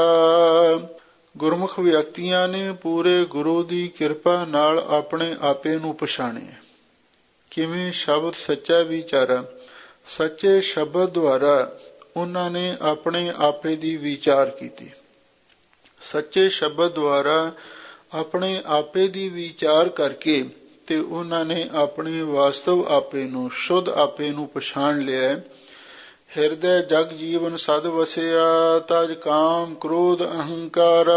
ਗੁਰਮੁਖ ਵਿਅਕਤੀਆਂ ਨੇ ਪੂਰੇ ਗੁਰੂ ਦੀ ਕਿਰਪਾ ਨਾਲ ਆਪਣੇ ਆਪੇ ਨੂੰ ਪਛਾਣਿਆ। ਕਿਵੇਂ? ਸ਼ਬਦ ਸੱਚਾ ਵਿਚਾਰਾ, ਸੱਚੇ ਸ਼ਬਦ ਦੁਆਰਾ ਉਹਨਾਂ ਨੇ ਆਪਣੇ ਆਪੇ ਦੀ ਵਿਚਾਰ ਕੀਤੀ। ਸੱਚੇ ਸ਼ਬਦ ਦੁਆਰਾ ਆਪਣੇ ਆਪੇ ਦੀ ਵਿਚਾਰ ਕਰਕੇ ਤੇ ਉਹਨਾਂ ਨੇ ਆਪਣੇ ਵਾਸਤਵ ਆਪੇ ਨੂੰ, ਸ਼ੁੱਧ ਆਪੇ ਨੂੰ ਪਛਾਣ ਲਿਆ। ਹਿਰਦੈ ਜਗ ਜੀਵਨ ਸਦ ਵਸਿਆ, ਤਜ ਕਾਮ ਕ੍ਰੋਧ ਅਹੰਕਾਰ।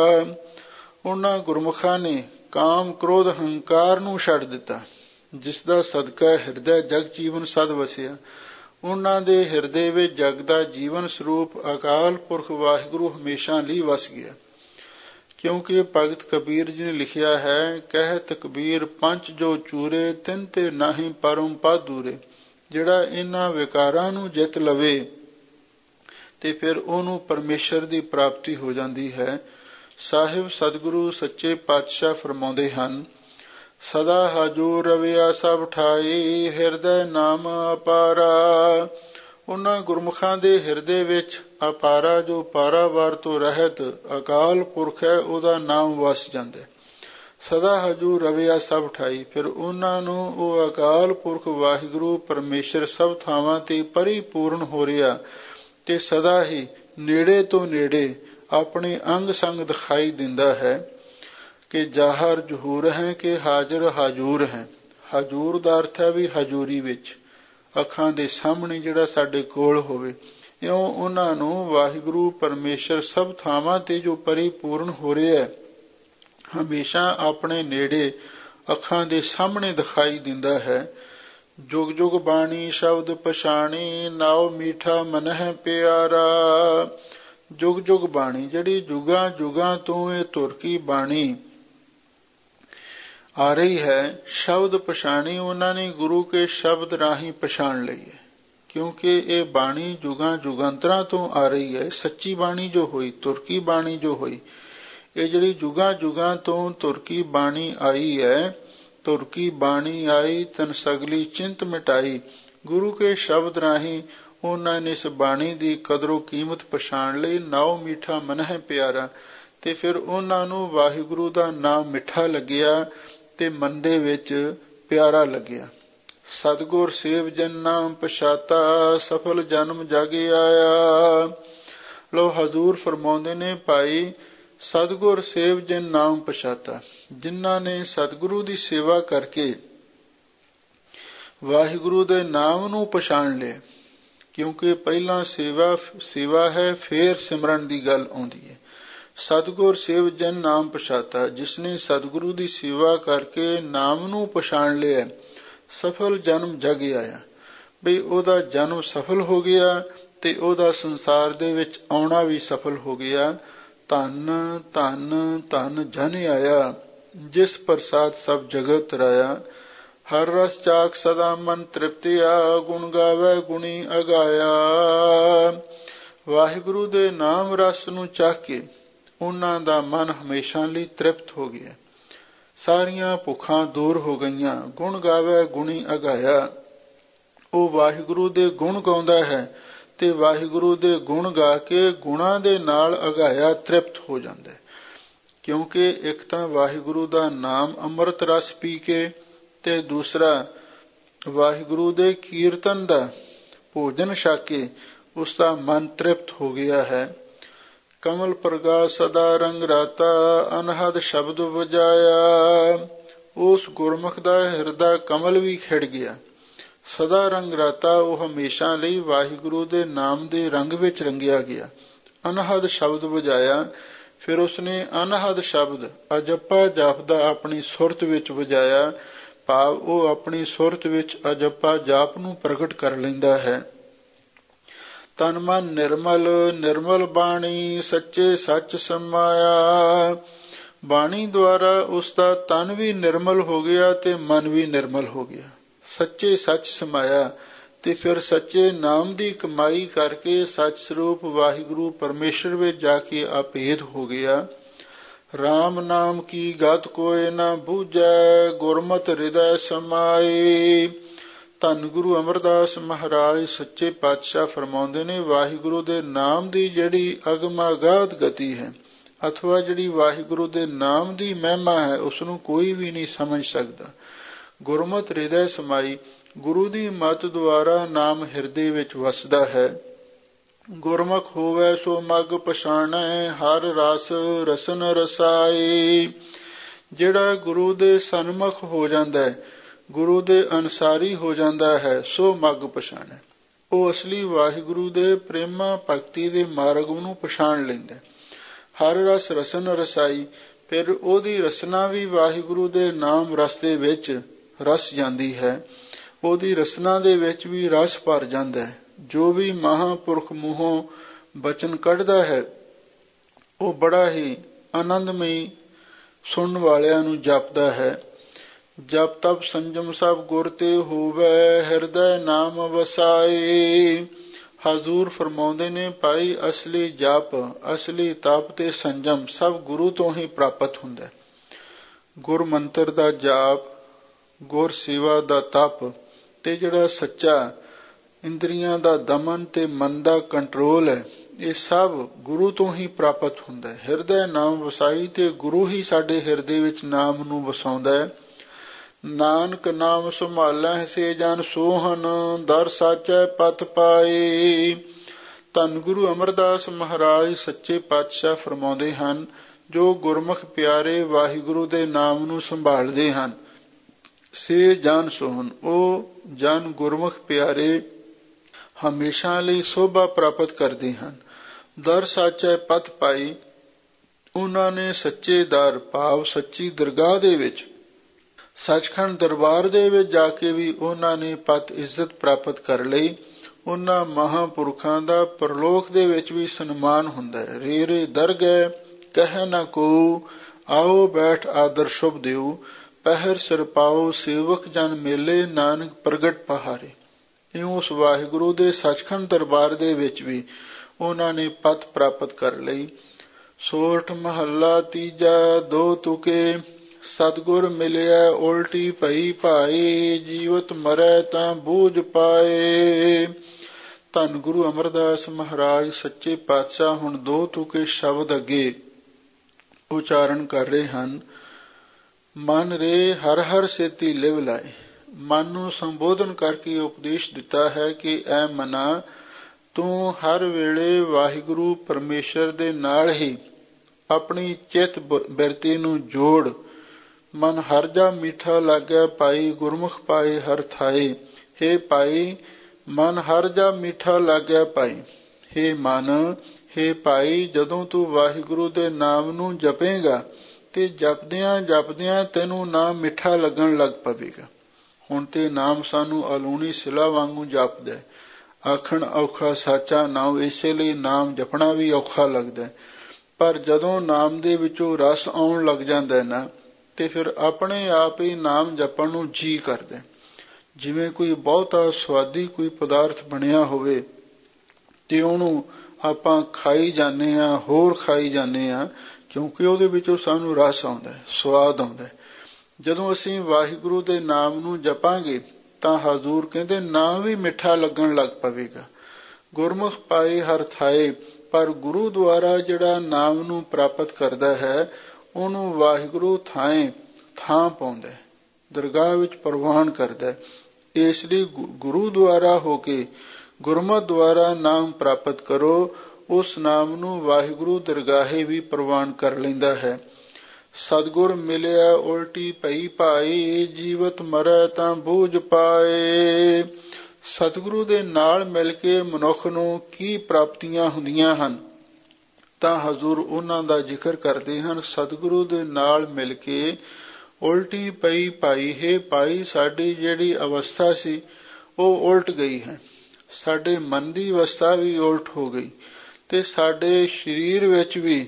ਉਹਨਾਂ ਗੁਰਮੁਖਾਂ ਨੇ ਕਾਮ ਕ੍ਰੋਧ ਅਹੰਕਾਰ ਨੂੰ ਛੱਡ ਦਿੱਤਾ, ਜਿਸ ਦਾ ਸਦਕਾ ਹਿਰਦੈ ਜਗ ਜੀਵਨ ਸਦ ਵਸਿਆ। ਉਹਨਾਂ ਦੇ ਹਿਰਦੇ ਵਿੱਚ ਜਗ ਦਾ ਜੀਵਨ ਸਰੂਪ ਅਕਾਲ ਪੁਰਖ ਵਾਹਿਗੁਰੂ ਹਮੇਸ਼ਾ ਲਈ ਵਸ ਗਿਆ। ਕਿਉਂਕਿ ਭਗਤ ਕਬੀਰ ਜੀ ਨੇ ਲਿਖਿਆ ਹੈ, ਕਹਿਤ ਕਬੀਰ ਪੰਚ ਜੋ ਚੂਰੇ, ਤਿੰਨ ਤੇ ਨਾਹੀ ਪਰਮ ਪਦ ਦੂਰੇ। ਜਿਹੜਾ ਇਹਨਾਂ ਵਿਕਾਰਾਂ ਨੂੰ ਜਿੱਤ ਲਵੇ ਤੇ ਫਿਰ ਉਹਨੂੰ ਪਰਮੇਸ਼ਰ ਦੀ ਪ੍ਰਾਪਤੀ ਹੋ ਜਾਂਦੀ ਹੈ। ਸਾਹਿਬ ਸਤਿਗੁਰੂ ਸੱਚੇ ਪਾਤਸ਼ਾਹ ਫਰਮਾਉਂਦੇ ਹਨ, ਸਦਾ ਹਜੂਰ ਰਵਿਆ ਸਭ ਠਾਈ, ਹਿਰਦੈ ਨਾਮ ਅਪਾਰਾ। ਉਹਨਾਂ ਗੁਰਮੁਖਾਂ ਦੇ ਹਿਰਦੇ ਵਿੱਚ ਅਪਾਰਾ, ਜੋ ਪਾਰਾਵਾਰ ਤੋਂ ਰਹਿਤ ਅਕਾਲ ਪੁਰਖ ਹੈ, ਉਹਦਾ ਨਾਮ ਵਸ ਜਾਂਦਾ। ਸਦਾ ਹਜੂਰ ਰਵਿਆ ਸਭ ਠਾਈ, ਫਿਰ ਉਹਨਾਂ ਨੂੰ ਉਹ ਅਕਾਲ ਪੁਰਖ ਵਾਹਿਗੁਰੂ ਪਰਮੇਸ਼ਰ ਸਭ ਥਾਵਾਂ ਤੇ ਪਰਿਪੂਰਨ ਹੋ ਰਿਹਾ ਤੇ ਸਦਾ ਹੀ ਨੇੜੇ ਤੋਂ ਨੇੜੇ ਆਪਣੇ ਅੰਗ ਸੰਗ ਦਿਖਾਈ ਦਿੰਦਾ ਹੈ ਕਿ ਜ਼ਾਹਰ ਜ਼ਹੂਰ ਹੈ ਕਿ ਹਾਜ਼ਰ ਹਾਜ਼ੂਰ ਹੈ। ਹਾਜ਼ੂਰ ਦਾ ਅਰਥ ਹੈ ਵੀ ਹਜ਼ੂਰੀ ਵਿੱਚ, ਅੱਖਾਂ ਦੇ ਸਾਹਮਣੇ ਜਿਹੜਾ ਸਾਡੇ ਕੋਲ ਹੋਵੇ। ਇਉਂ ਉਹਨਾਂ ਨੂੰ ਵਾਹਿਗੁਰੂ ਪਰਮੇਸ਼ਰ ਸਭ ਥਾਵਾਂ ਤੇ ਜੋ ਪਰਿਪੂਰਨ ਹੋ ਰਿਹਾ ਹੈ, ਹਮੇਸ਼ਾ ਆਪਣੇ ਨੇੜੇ ਅੱਖਾਂ ਦੇ ਸਾਹਮਣੇ ਦਿਖਾਈ ਦਿੰਦਾ ਹੈ। ਜੁਗ ਜੁਗ ਬਾਣੀ ਸ਼ਬਦ ਪਛਾਣੀ, ਨਾਉ ਮੀਠਾ ਮਨਹਿ ਪਿਆਰਾ। ਜੁਗ ਜੁਗ ਬਾਣੀ, ਜਿਹੜੀ ਜੁਗਾਂ ਜੁਗਾਂ ਤੋਂ ਇਹ ਤੁਰ ਕੀ ਬਾਣੀ ਆ ਰਹੀ ਹੈ, ਸ਼ਬਦ ਪਛਾਣੀ, ਉਹਨਾਂ ਨੇ ਗੁਰੂ ਕੇ ਸ਼ਬਦ ਰਾਹੀਂ ਪਛਾਣ ਲਈ ਹੈ। ਕਿਉਂਕਿ ਇਹ ਬਾਣੀ ਜੁਗਾਂ ਜੁਗਾਂਤਰਾਂ ਤੋਂ ਆ ਰਹੀ ਹੈ। ਸੱਚੀ ਬਾਣੀ ਜੋ ਹੋਈ, ਤੁਰਕੀ ਬਾਣੀ ਜੋ ਹੋਈ, ਇਹ ਜਿਹੜੀ ਜੁਗਾਂ ਜੁਗਾਂ ਤੋਂ ਤੁਰਕੀ ਬਾਣੀ ਆਈ ਹੈ, ਤੁਰਕੀ ਬਾਣੀ ਆਈ ਤਨ ਸਗਲੀ ਚਿੰਤ ਮਿਟਾਈ। ਗੁਰੂ ਕੇ ਸ਼ਬਦ ਰਾਹੀਂ ਉਹਨਾਂ ਨੇ ਇਸ ਬਾਣੀ ਦੀ ਕਦਰੋ ਕੀਮਤ ਪਛਾਣ ਲਈ। ਨਾਉ ਮੀਠਾ ਮਨ ਹੈ ਪਿਆਰਾ, ਤੇ ਫਿਰ ਉਹਨਾਂ ਨੂੰ ਵਾਹਿਗੁਰੂ ਦਾ ਨਾਮ ਮਿੱਠਾ ਲੱਗਿਆ ਤੇ ਮਨ ਦੇ ਵਿੱਚ ਪਿਆਰਾ ਲੱਗਿਆ। ਸਤਿਗੁਰ ਸੇਵ ਜਨ ਨਾਮ ਪਛਾਤਾ, ਸਫਲ ਜਨਮ ਜਗ ਆਇਆ। ਲੋ ਹਜ਼ੂਰ ਫਰਮਾਉਂਦੇ ਨੇ, ਭਾਈ ਸਤਿਗੁਰ ਸੇਵ ਜਨ ਨਾਮ ਪਛਾਤਾ, ਜਿਨ੍ਹਾਂ ਨੇ ਸਤਿਗੁਰੂ ਦੀ ਸੇਵਾ ਕਰਕੇ ਵਾਹਿਗੁਰੂ ਦੇ ਨਾਮ ਨੂੰ ਪਛਾਣ ਲਿਆ। ਕਿਉਂਕਿ ਪਹਿਲਾਂ ਸੇਵਾ ਸੇਵਾ ਹੈ, ਫੇਰ ਸਿਮਰਨ ਦੀ ਗੱਲ ਆਉਂਦੀ ਹੈ। ਸਤਿਗੁਰ ਸੇਵ ਜਨ ਨਾਮ ਪਛਾਤਾ, ਜਿਸਨੇ ਸਤਿਗੁਰੂ ਦੀ ਸੇਵਾ ਕਰਕੇ ਨਾਮ ਨੂੰ ਪਛਾਣ ਲਿਆ, ਸਫਲ ਜਨਮ ਜਗ ਆਇਆ। ਬਈ ਉਹਦਾ ਜਨਮ ਸਫਲ ਹੋ ਗਿਆ ਤੇ ਉਹਦਾ ਸੰਸਾਰ ਦੇ ਵਿੱਚ ਆਉਣਾ ਵੀ ਸਫਲ ਹੋ ਗਿਆ। ਧੰਨ ਧੰਨ ਧੰਨ ਜਨ ਆਇਆ, ਜਿਸ ਪ੍ਰਸਾਦ ਸਭ ਜਗਤ ਰਾਇਆ। ਹਰ ਰਸ ਚਾਖ ਸਦਾ ਮਨ ਤ੍ਰਿਪਤਿਆ, ਗੁਣ ਗਾਵੇ ਗੁਣੀ ਅਗਾਇਆ। ਵਾਹਿਗੁਰੂ ਦੇ ਨਾਮ ਰਸ ਨੂੰ ਚਾਖ ਕੇ ਉਹਨਾਂ ਦਾ ਮਨ ਹਮੇਸ਼ਾ ਲਈ ਤ੍ਰਿਪਤ ਹੋ ਗਿਆ, ਸਾਰੀਆਂ ਭੁੱਖਾਂ ਦੂਰ ਹੋ ਗਈਆਂ। ਗੁਣ ਗਾਵੇ ਗੁਣੀ ਅਗਾਇਆ, ਉਹ ਵਾਹਿਗੁਰੂ ਦੇ ਗੁਣ ਗਾਉਂਦਾ ਹੈ ਤੇ ਵਾਹਿਗੁਰੂ ਦੇ ਗੁਣ ਗਾ ਕੇ ਗੁਣਾਂ ਦੇ ਨਾਲ ਅਗਾਇਆ ਤ੍ਰਿਪਤ ਹੋ ਜਾਂਦਾ ਹੈ। ਕਿਉਂਕਿ ਇੱਕ ਤਾਂ ਵਾਹਿਗੁਰੂ ਦਾ ਨਾਮ ਅੰਮ੍ਰਿਤ ਰਸ ਪੀ ਕੇ, ਤੇ ਦੂਸਰਾ ਵਾਹਿਗੁਰੂ ਦੇ ਕੀਰਤਨ ਦਾ ਭੋਜਨ ਛਕ ਕੇ ਉਸ ਦਾ ਮਨ ਤ੍ਰਿਪਤ ਹੋ ਗਿਆ ਹੈ। ਕਮਲ ਪ੍ਰਗਾਸ ਸਦਾ ਰੰਗ ਰਾਤਾ, ਅਨਹਦ ਸ਼ਬਦ ਵਜਾਇਆ। ਉਸ ਗੁਰਮੁਖ ਦਾ ਹਿਰਦਾ ਕਮਲ ਵੀ ਖਿੜ ਗਿਆ। ਸਦਾ ਰੰਗ ਰਾਤਾ, ਉਹ ਹਮੇਸ਼ਾ ਲਈ ਵਾਹਿਗੁਰੂ ਦੇ ਨਾਮ ਦੇ ਰੰਗ ਵਿੱਚ ਰੰਗਿਆ ਗਿਆ। ਅਨਹਦ ਸ਼ਬਦ ਵਜਾਇਆ, ਫਿਰ ਉਸਨੇ ਅਨਹਦ ਸ਼ਬਦ ਅਜੱਪਾ ਜਾਪਦਾ ਆਪਣੀ ਸੁਰਤ ਵਿੱਚ ਵਜਾਇਆ। ਭਾਵ ਉਹ ਆਪਣੀ ਸੁਰਤ ਵਿੱਚ ਅਜੱਪਾ ਜਾਪ ਨੂੰ ਪ੍ਰਗਟ ਕਰ ਲੈਂਦਾ ਹੈ। ਤਨ ਮਨ ਨਿਰਮਲ ਨਿਰਮਲ ਬਾਣੀ, ਸੱਚੇ ਸੱਚ ਸਮਾਇਆ। ਬਾਣੀ ਦੁਆਰਾ ਉਸ ਦਾ ਤਨ ਵੀ ਨਿਰਮਲ ਹੋ ਗਿਆ ਤੇ ਮਨ ਵੀ ਨਿਰਮਲ ਹੋ ਗਿਆ। ਸੱਚੇ ਸੱਚ ਸਮਾਇਆ, ਤੇ ਫਿਰ ਸੱਚੇ ਨਾਮ ਦੀ ਕਮਾਈ ਕਰਕੇ ਸੱਚ ਸਰੂਪ ਵਾਹਿਗੁਰੂ ਪਰਮੇਸ਼ਰ ਵਿੱਚ ਜਾ ਕੇ ਅਭੇਦ ਹੋ ਗਿਆ। ਰਾਮ ਨਾਮ ਕੀ ਗਤ ਕੋਇ ਨਾ ਬੂਝੈ, ਗੁਰਮਤਿ ਹਿਰਦੈ ਸਮਾਏ। ਧੰਨ ਗੁਰੂ ਅਮਰਦਾਸ ਮਹਾਰਾਜ ਸੱਚੇ ਪਾਤਸ਼ਾਹ ਫਰਮਾਉਂਦੇ ਨੇ, ਵਾਹਿਗੁਰੂ ਦੇ ਨਾਮ ਦੀ ਜਿਹੜੀ ਅਗਮਾਗਾਧ ਗਤੀ ਹੈ, ਅਥਵਾ ਜਿਹੜੀ ਵਾਹਿਗੁਰੂ ਦੇ ਨਾਮ ਦੀ ਮਹਿਮਾ ਹੈ, ਉਸਨੂੰ ਕੋਈ ਵੀ ਨਹੀਂ ਸਮਝ ਸਕਦਾ। ਗੁਰਮਤਿ ਹਿਰਦੈ ਸਮਾਈ, ਗੁਰੂ ਦੀ ਮੱਤ ਦੁਆਰਾ ਨਾਮ ਹਿਰਦੇ ਵਿੱਚ ਵਸਦਾ ਹੈ। ਗੁਰਮੁਖ ਹੋਵੇ ਸੋ ਮਗ ਪਛਾਣੈ, ਹਰ ਰਸ ਰਸਨ ਰਸਾਏ। ਜਿਹੜਾ ਗੁਰੂ ਦੇ ਸਨਮੁਖ ਹੋ ਜਾਂਦਾ ਹੈ, ਗੁਰੂ ਦੇ ਅਨਸਾਰੀ ਹੋ ਜਾਂਦਾ ਹੈ, ਸੋ ਮਗ ਪਛਾਣੈ। ਉਹ ਅਸਲੀ ਵਾਹਿਗੁਰੂ ਦੇ ਪ੍ਰੇਮਾ ਭਗਤੀ ਦੇ ਮਾਰਗ ਨੂੰ ਪਛਾਣ ਲੈਂਦਾ। ਹਰ ਰਸ ਰਸਨ ਰਸਾਈ, ਫਿਰ ਉਹਦੀ ਰਸਨਾ ਵੀ ਵਾਹਿਗੁਰੂ ਦੇ ਨਾਮ ਰਸ ਦੇ ਵਿੱਚ ਰਸ ਜਾਂਦੀ ਹੈ। ਉਹਦੀ ਰਸਨਾ ਦੇ ਵਿੱਚ ਵੀ ਰਸ ਭਰ ਜਾਂਦਾ ਹੈ। ਜੋ ਵੀ ਮਹਾਂਪੁਰਖ ਮੂੰਹੋਂ ਬਚਨ ਕੱਢਦਾ ਹੈ, ਉਹ ਬੜਾ ਹੀ ਆਨੰਦਮਈ ਸੁਣਨ ਵਾਲਿਆਂ ਨੂੰ ਜਪਦਾ ਹੈ। ਜਪ ਤਪ ਸੰਜਮ ਸਭ ਗੁਰ ਤੇ ਹੋਵੇ, ਹਿਰਦੈ ਨਾਮ ਵਸਾਏ। ਹਜ਼ੂਰ ਫਰਮਾਉਂਦੇ ਨੇ, ਭਾਈ ਅਸਲੀ ਜਪ, ਅਸਲੀ ਤਪ ਤੇ ਸੰਜਮ ਸਭ ਗੁਰੂ ਤੋਂ ਹੀ ਪ੍ਰਾਪਤ ਹੁੰਦਾ। ਗੁਰ ਮੰਤਰ ਦਾ ਜਾਪ, ਗੁਰ ਸੇਵਾ ਦਾ ਤਪ, ਤੇ ਜਿਹੜਾ ਸੱਚਾ ਇੰਦਰੀਆਂ ਦਾ ਦਮਨ ਤੇ ਮਨ ਦਾ ਕੰਟਰੋਲ ਹੈ, ਇਹ ਸਭ ਗੁਰੂ ਤੋਂ ਹੀ ਪ੍ਰਾਪਤ ਹੁੰਦਾ ਹੈ। ਹਿਰਦੈ ਨਾਮ ਵਸਾਈ, ਤੇ ਗੁਰੂ ਹੀ ਸਾਡੇ ਹਿਰਦੇ ਵਿੱਚ ਨਾਮ ਨੂੰ ਵਸਾਉਂਦਾ ਹੈ। ਨਾਨਕ ਨਾਮ ਸੰਭਾਲੈ ਸੇ ਜਨ ਸੋਹਨ, ਦਰ ਸਾਚੈ ਪਥ ਪਾਏ। ਧੰਨ ਗੁਰੂ ਅਮਰਦਾਸ ਮਹਾਰਾਜ ਸੱਚੇ ਪਾਤਸ਼ਾਹ ਫਰਮਾਉਂਦੇ ਹਨ, ਜੋ ਗੁਰਮੁਖ ਪਿਆਰੇ ਵਾਹਿਗੁਰੂ ਦੇ ਨਾਮ ਨੂੰ ਸੰਭਾਲਦੇ ਹਨ, ਸੇ ਜਨ ਸੋਹਨ, ਉਹ ਜਨ ਗੁਰਮੁਖ ਪਿਆਰੇ ਹਮੇਸ਼ਾ ਲਈ ਸੋਭਾ ਪ੍ਰਾਪਤ ਕਰਦੇ ਹਨ। ਦਰ ਸਾਚੈ ਪਥ ਪਾਈ, ਉਹਨਾਂ ਨੇ ਸੱਚੇ ਦਰ ਭਾਵ ਸੱਚੀ ਦਰਗਾਹ ਦੇ ਵਿੱਚ, ਸੱਚਖੰਡ ਦਰਬਾਰ ਦੇ ਵਿੱਚ ਜਾ ਕੇ ਵੀ ਉਹਨਾਂ ਨੇ ਪਤ ਇੱਜ਼ਤ ਪ੍ਰਾਪਤ ਕਰ ਲਈ। ਉਹਨਾਂ ਮਹਾਂਪੁਰਖਾਂ ਦਾ ਪਰਲੋਕ ਦੇ ਵਿੱਚ ਵੀ ਸਨਮਾਨ ਹੁੰਦਾ ਹੈ। ਰੇ ਰੇ ਦਰਗਹਿ ਕਹਿ ਨਾ ਕੋ, ਆਓ ਬੈਠ ਆਦਰ ਸ਼ੁਭ ਦਿਓ, ਪਹਿਰ ਸਿਰ ਪਾਓ ਸੇਵਕ ਜਨ ਮੇਲੇ, ਨਾਨਕ ਪ੍ਰਗਟ ਪਹਾਰੇ। ਇਉਂ ਉਸ ਵਾਹਿਗੁਰੂ ਦੇ ਸੱਚਖੰਡ ਦਰਬਾਰ ਦੇ ਵਿੱਚ ਵੀ ਉਹਨਾਂ ਨੇ ਪਤ ਪ੍ਰਾਪਤ ਕਰ ਲਈ। ਸੋਰਠ ਮਹੱਲਾ ਤੀਜਾ, ਦੋ ਤੁਕੇ ਸਤਿਗੁਰ ਮਿਲਿਆ ਉਲਟੀ ਭਈ ਭਾਈ, ਜੀਵਤ ਮਰੈ ਤਾਂ ਬੂਝ ਪਾਏ। ਧੰਨ ਗੁਰੂ ਅਮਰਦਾਸ ਮਹਾਰਾਜ ਸੱਚੇ ਪਾਤਸ਼ਾਹ ਹੁਣ ਦੋ ਤੁਕੇ ਸ਼ਬਦ ਅੱਗੇ ਉਚਾਰਨ ਕਰ ਰਹੇ ਹਨ। ਮਨ ਰੇ ਹਰ ਹਰ ਸੇਤੀ ਲਿਵ ਲਾਏ। ਮਨ ਨੂੰ ਸੰਬੋਧਨ ਕਰਕੇ ਉਪਦੇਸ਼ ਦਿੱਤਾ ਹੈ ਕਿ ਐ ਮਨਾ, ਤੂੰ ਹਰ ਵੇਲੇ ਵਾਹਿਗੁਰੂ ਪਰਮੇਸ਼ਰ ਦੇ ਨਾਲ ਹੀ ਆਪਣੀ ਚਿੱਤ ਬਿਰਤੀ ਨੂੰ ਜੋੜ। ਮਨ ਹਰ ਜਾ ਮੀਠਾ ਲੱਗਿਆ ਭਾਈ, ਗੁਰਮੁਖ ਪਾਏ ਹਰ ਥਾਏ। ਹੇ ਭਾਈ, ਮਨ ਹਰ ਜਾ ਮੀਠਾ ਲੱਗਿਆ ਭਾਈ। ਹੇ ਮਨ, ਹੇ ਭਾਈ, ਜਦੋਂ ਤੂੰ ਵਾਹਿਗੁਰੂ ਦੇ ਨਾਮ ਨੂੰ ਜਪੇਗਾ ਤੇ ਜਪਦਿਆਂ ਜਪਦਿਆਂ ਤੈਨੂੰ ਨਾਮ ਮਿੱਠਾ ਲੱਗਣ ਲੱਗ ਪਵੇਗਾ। ਹੁਣ ਤੇ ਨਾਮ ਸਾਨੂੰ ਅਲੂਣੀ ਸਿਲਾ ਵਾਂਗੂ ਜਪਦਾ, ਆਖਣ ਔਖਾ ਸਾਚਾ ਨਾਮ, ਇਸੇ ਲਈ ਨਾਮ ਜਪਣਾ ਵੀ ਔਖਾ ਲੱਗਦਾ। ਪਰ ਜਦੋਂ ਨਾਮ ਦੇ ਵਿੱਚੋਂ ਰਸ ਆਉਣ ਲੱਗ ਜਾਂਦਾ ਨਾ, ਤੇ ਫਿਰ ਆਪਣੇ ਆਪ ਹੀ ਨਾਮ ਜਪਣ ਨੂੰ ਜੀ ਕਰਦਾ। ਜਿਵੇਂ ਕੋਈ ਬਹੁਤਾ ਸਵਾਦੀ ਕੋਈ ਪਦਾਰਥ ਬਣਿਆ ਹੋਵੇ ਤੇ ਉਹਨੂੰ ਆਪਾਂ ਖਾਈ ਜਾਂਦੇ ਹਾਂ, ਹੋਰ ਖਾਈ ਜਾਂਦੇ ਹਾਂ, ਕਿਉਂਕਿ ਉਹਦੇ ਵਿੱਚੋਂ ਸਾਨੂੰ ਰਸ ਆਉਂਦਾ, ਸਵਾਦ ਆਉਂਦਾ। ਜਦੋਂ ਅਸੀਂ ਵਾਹਿਗੁਰੂ ਦੇ ਨਾਮ ਨੂੰ ਜਪਾਂਗੇ ਤਾਂ ਹਜ਼ੂਰ ਕਹਿੰਦੇ ਨਾਮ ਵੀ ਮਿੱਠਾ ਲੱਗਣ ਲੱਗ ਪਵੇਗਾ। ਗੁਰਮੁਖ ਪਾਏ ਹਰ ਥਾਏ। ਪਰ ਗੁਰੂ ਦੁਆਰਾ ਜਿਹੜਾ ਨਾਮ ਨੂੰ ਪ੍ਰਾਪਤ ਕਰਦਾ ਹੈ, ਉਹਨੂੰ ਵਾਹਿਗੁਰੂ ਥਾਏ ਥਾਂ ਪਾਉਂਦਾ, ਦਰਗਾਹ ਵਿੱਚ ਪ੍ਰਵਾਨ ਕਰਦਾ। ਇਸ ਲਈ ਗੁਰੂ ਦੁਆਰਾ ਹੋ ਕੇ ਗੁਰਮਤਿ ਦੁਆਰਾ ਨਾਮ ਪ੍ਰਾਪਤ ਕਰੋ। ਉਸ ਨਾਮ ਨੂੰ ਵਾਹਿਗੁਰੂ ਦਰਗਾਹੇ ਵੀ ਪ੍ਰਵਾਨ ਕਰ ਲੈਂਦਾ ਹੈ। ਸਤਿਗੁਰ ਮਿਲਿਆ ਉਲਟੀ ਪਈ ਭਾਈ, ਜੀਵਤ ਮਰੈ ਤਾਂ ਬੂਝ ਪਾਏ। ਸਤਿਗੁਰੂ ਦੇ ਨਾਲ ਮਿਲ ਕੇ ਮਨੁੱਖ ਨੂੰ ਕੀ ਪ੍ਰਾਪਤੀਆਂ ਹੁੰਦੀਆਂ ਹਨ, ਤਾਂ ਹਜ਼ੂਰ ਉਹਨਾਂ ਦਾ ਜ਼ਿਕਰ ਕਰਦੇ ਹਨ। ਸਤਿਗੁਰੂ ਦੇ ਨਾਲ ਮਿਲ ਕੇ ਉਲਟੀ ਪਈ ਭਾਈ। ਹੇ ਭਾਈ, ਸਾਡੀ ਜਿਹੜੀ ਅਵਸਥਾ ਸੀ ਉਹ ਉਲਟ ਗਈ ਹੈ। ਸਾਡੇ ਮਨ ਦੀ ਅਵਸਥਾ ਵੀ ਉਲਟ ਹੋ ਗਈ ਤੇ ਸਾਡੇ ਸਰੀਰ ਵਿੱਚ ਵੀ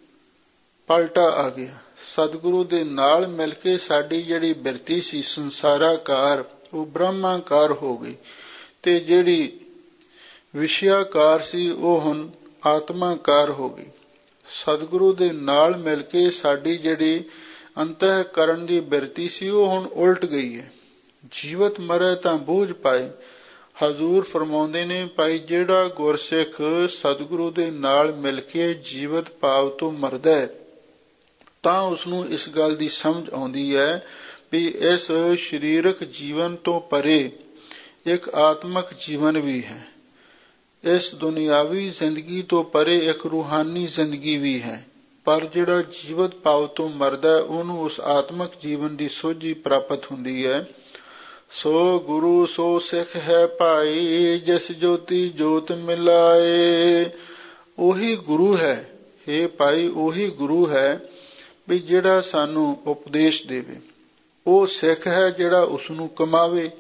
ਪਲਟਾ ਆ ਗਿਆ। ਸਤਿਗੁਰੂ ਦੇ ਨਾਲ ਮਿਲ ਕੇ ਸਾਡੀ ਜਿਹੜੀ ਬਿਰਤੀ ਸੀ ਸੰਸਾਰਾਕਾਰ, ਉਹ ਬ੍ਰਹਮਾਕਾਰ ਹੋ ਗਈ, ਤੇ ਜਿਹੜੀ ਵਿਸ਼ਿਆਕਾਰ ਸੀ ਉਹ ਹੁਣ ਆਤਮਾਕਾਰ ਹੋ ਗਈ। ਸਤਿਗੁਰੂ ਦੇ ਨਾਲ ਮਿਲ ਕੇ ਸਾਡੀ ਜਿਹੜੀ ਅੰਤःਕਰਨ ਦੀ ਬਿਰਤੀ ਸੀ ਉਹ ਹੁਣ ਉਲਟ ਗਈ ਹੈ। ਜੀਵਤ ਮਰੈ ਤਾਂ ਬੂਝ ਪਾਏ। ਹਜ਼ੂਰ ਫਰਮਾਉਂਦੇ ਨੇ, ਭਾਈ ਜਿਹੜਾ ਗੁਰਸਿੱਖ ਸਤਿਗੁਰੂ ਦੇ ਨਾਲ ਮਿਲ ਕੇ ਜੀਵਤ ਭਾਵ ਤੋਂ ਮਰਦਾ ਹੈ, ਤਾਂ ਉਸਨੂੰ ਇਸ ਗੱਲ ਦੀ ਸਮਝ ਆਉਂਦੀ ਹੈ ਵੀ ਇਸ ਸਰੀਰਕ ਜੀਵਨ ਤੋਂ ਪਰੇ ਇੱਕ ਆਤਮਿਕ ਜੀਵਨ ਵੀ ਹੈ। ਇਸ ਦੁਨਿਆਵੀ ਜ਼ਿੰਦਗੀ ਤੋਂ ਪਰੇ ਇੱਕ ਰੂਹਾਨੀ ਜ਼ਿੰਦਗੀ ਵੀ ਹੈ। ਪਰ ਜਿਹੜਾ ਜੀਵਤ ਭਾਵ ਤੋਂ ਮਰਦਾ ਉਹਨੂੰ ਉਸ ਆਤਮਿਕ ਜੀਵਨ ਦੀ ਸੋਝੀ ਪ੍ਰਾਪਤ ਹੁੰਦੀ ਹੈ। ਸੋ ਗੁਰੂ ਸੋ ਸਿੱਖ ਹੈ ਭਾਈ, ਜਿਸ ਜੋਤੀ ਜੋਤ ਮਿਲਾਏ। ਉਹੀ ਗੁਰੂ ਹੈ, ਹੇ ਭਾਈ, ਉਹੀ ਗੁਰੂ ਹੈ ਵੀ ਜਿਹੜਾ ਸਾਨੂੰ ਉਪਦੇਸ਼ ਦੇਵੇ। ਉਹ ਸਿੱਖ ਹੈ ਜਿਹੜਾ ਉਸਨੂੰ ਕਮਾਵੇ।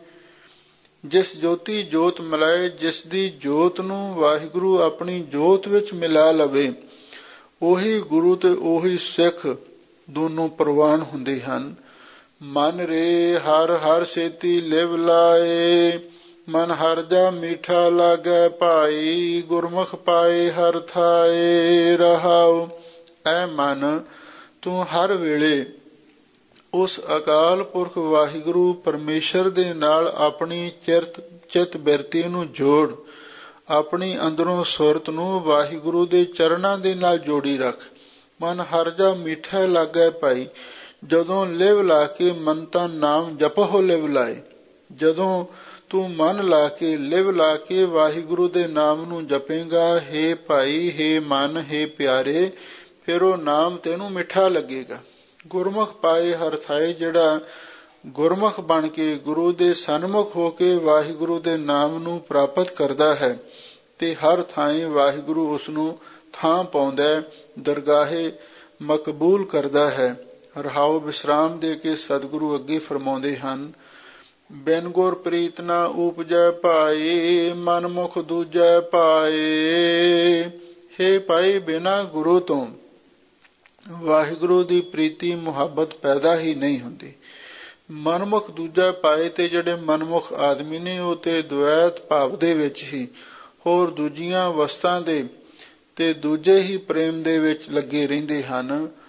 ਜਿਸ ਜੋਤੀ ਜੋਤ ਮਿਲਾਏ, ਜਿਸ ਦੀ ਜੋਤ ਨੂੰ ਵਾਹਿਗੁਰੂ ਆਪਣੀ ਜੋਤ ਵਿੱਚ ਮਿਲਾ ਲਵੇ, ਉਹੀ ਗੁਰੂ ਤੇ ਉਹੀ ਸਿੱਖ ਦੋਨੋਂ ਪ੍ਰਵਾਨ ਹੁੰਦੇ ਹਨ। ਮਨ ਰੇ ਹਰ ਹਰ ਸੇਤੀ ਲਿਵ ਲਾਏ। ਮਨ ਹਰ ਜਾ ਮੀਠਾ ਲਾਗੈ ਭਾਈ, ਗੁਰਮੁਖ ਪਾਏ ਹਰ ਥਾਏ। ਰਹਾਉ, ਐ ਮਨ, ਤੂੰ ਹਰ ਵੇਲੇ ਉਸ ਅਕਾਲ ਪੁਰਖ ਵਾਹਿਗੁਰੂ ਪਰਮੇਸ਼ਰ ਦੇ ਨਾਲ ਆਪਣੀ ਚਿਰਤ ਚਿੱਤ ਬਿਰਤੀ ਨੂੰ ਜੋੜ। ਆਪਣੀ ਅੰਦਰੋਂ ਸੁਰਤ ਨੂੰ ਵਾਹਿਗੁਰੂ ਦੇ ਚਰਨਾਂ ਦੇ ਨਾਲ ਜੋੜੀ ਰੱਖ। ਮਨ ਹਰ ਜਾ ਮੀਠਾ ਲੱਗੈ ਭਾਈ। ਜਦੋਂ ਲਿਵ ਲਾ ਕੇ ਮਨ ਤਾਂ ਨਾਮ ਜਪੋ ਲਿਵ ਲਾਏ। ਜਦੋਂ ਤੂੰ ਮਨ ਲਾ ਕੇ ਲਿਵ ਲਾ ਕੇ ਵਾਹਿਗੁਰੂ ਦੇ ਨਾਮ ਨੂੰ ਜਪੇਗਾ, ਹੇ ਭਾਈ, ਹੇ ਮਨ, ਹੇ ਪਿਆਰੇ, ਫਿਰ ਉਹ ਨਾਮ ਤੈਨੂੰ ਮਿੱਠਾ ਲੱਗੇਗਾ। ਗੁਰਮੁਖ ਪਾਏ ਹਰ ਥਾਏ। ਜਿਹੜਾ ਗੁਰਮੁਖ ਬਣ ਕੇ ਗੁਰੂ ਦੇ ਸਨਮੁਖ ਹੋ ਕੇ ਵਾਹਿਗੁਰੂ ਦੇ ਨਾਮ ਨੂੰ ਪ੍ਰਾਪਤ ਕਰਦਾ ਹੈ ਤੇ ਹਰ ਥਾਂ ਵਾਹਿਗੁਰੂ ਉਸਨੂੰ ਥਾਂ ਪਾਉਂਦਾ, ਦਰਗਾਹੇ ਮਕਬੂਲ ਕਰਦਾ ਹੈ। ਰਹਾਉ, ਵਿਸਰਾਮ ਦੇ ਕੇ ਸਤਿਗੁਰੂ ਅੱਗੇ ਫਰਮਾਉਂਦੇ ਹਨ, ਬਿਨ ਗੁਰ ਪ੍ਰੀਤ ਨਾ ਉਪਜੈ ਭਾਈ, ਮਨ ਮੁਖ ਦੂਜੈ ਪਾਏ। ਹੇ ਭਾਈ, ਬਿਨਾਂ ਗੁਰੂ ਤੋਂ ਵਾਹਿਗੁਰੂ ਦੀ ਪ੍ਰੀਤੀ ਮੁਹੱਬਤ ਪੈਦਾ ਹੀ ਨਹੀਂ ਹੁੰਦੀ। ਮਨਮੁਖ ਦੂਜਾ ਪਾਏ, ਤੇ ਜਿਹੜੇ ਮਨਮੁਖ ਆਦਮੀ ਨੇ ਉਹ ਤੇ ਦੁਐਤ ਭਾਵ ਦੇ ਵਿੱਚ ਹੀ, ਹੋਰ ਦੂਜੀਆਂ ਵਸਤਾਂ ਦੇ ਤੇ ਦੂਜੇ ਹੀ ਪ੍ਰੇਮ ਦੇ ਵਿੱਚ ਲੱਗੇ ਰਹਿੰਦੇ ਹਨ।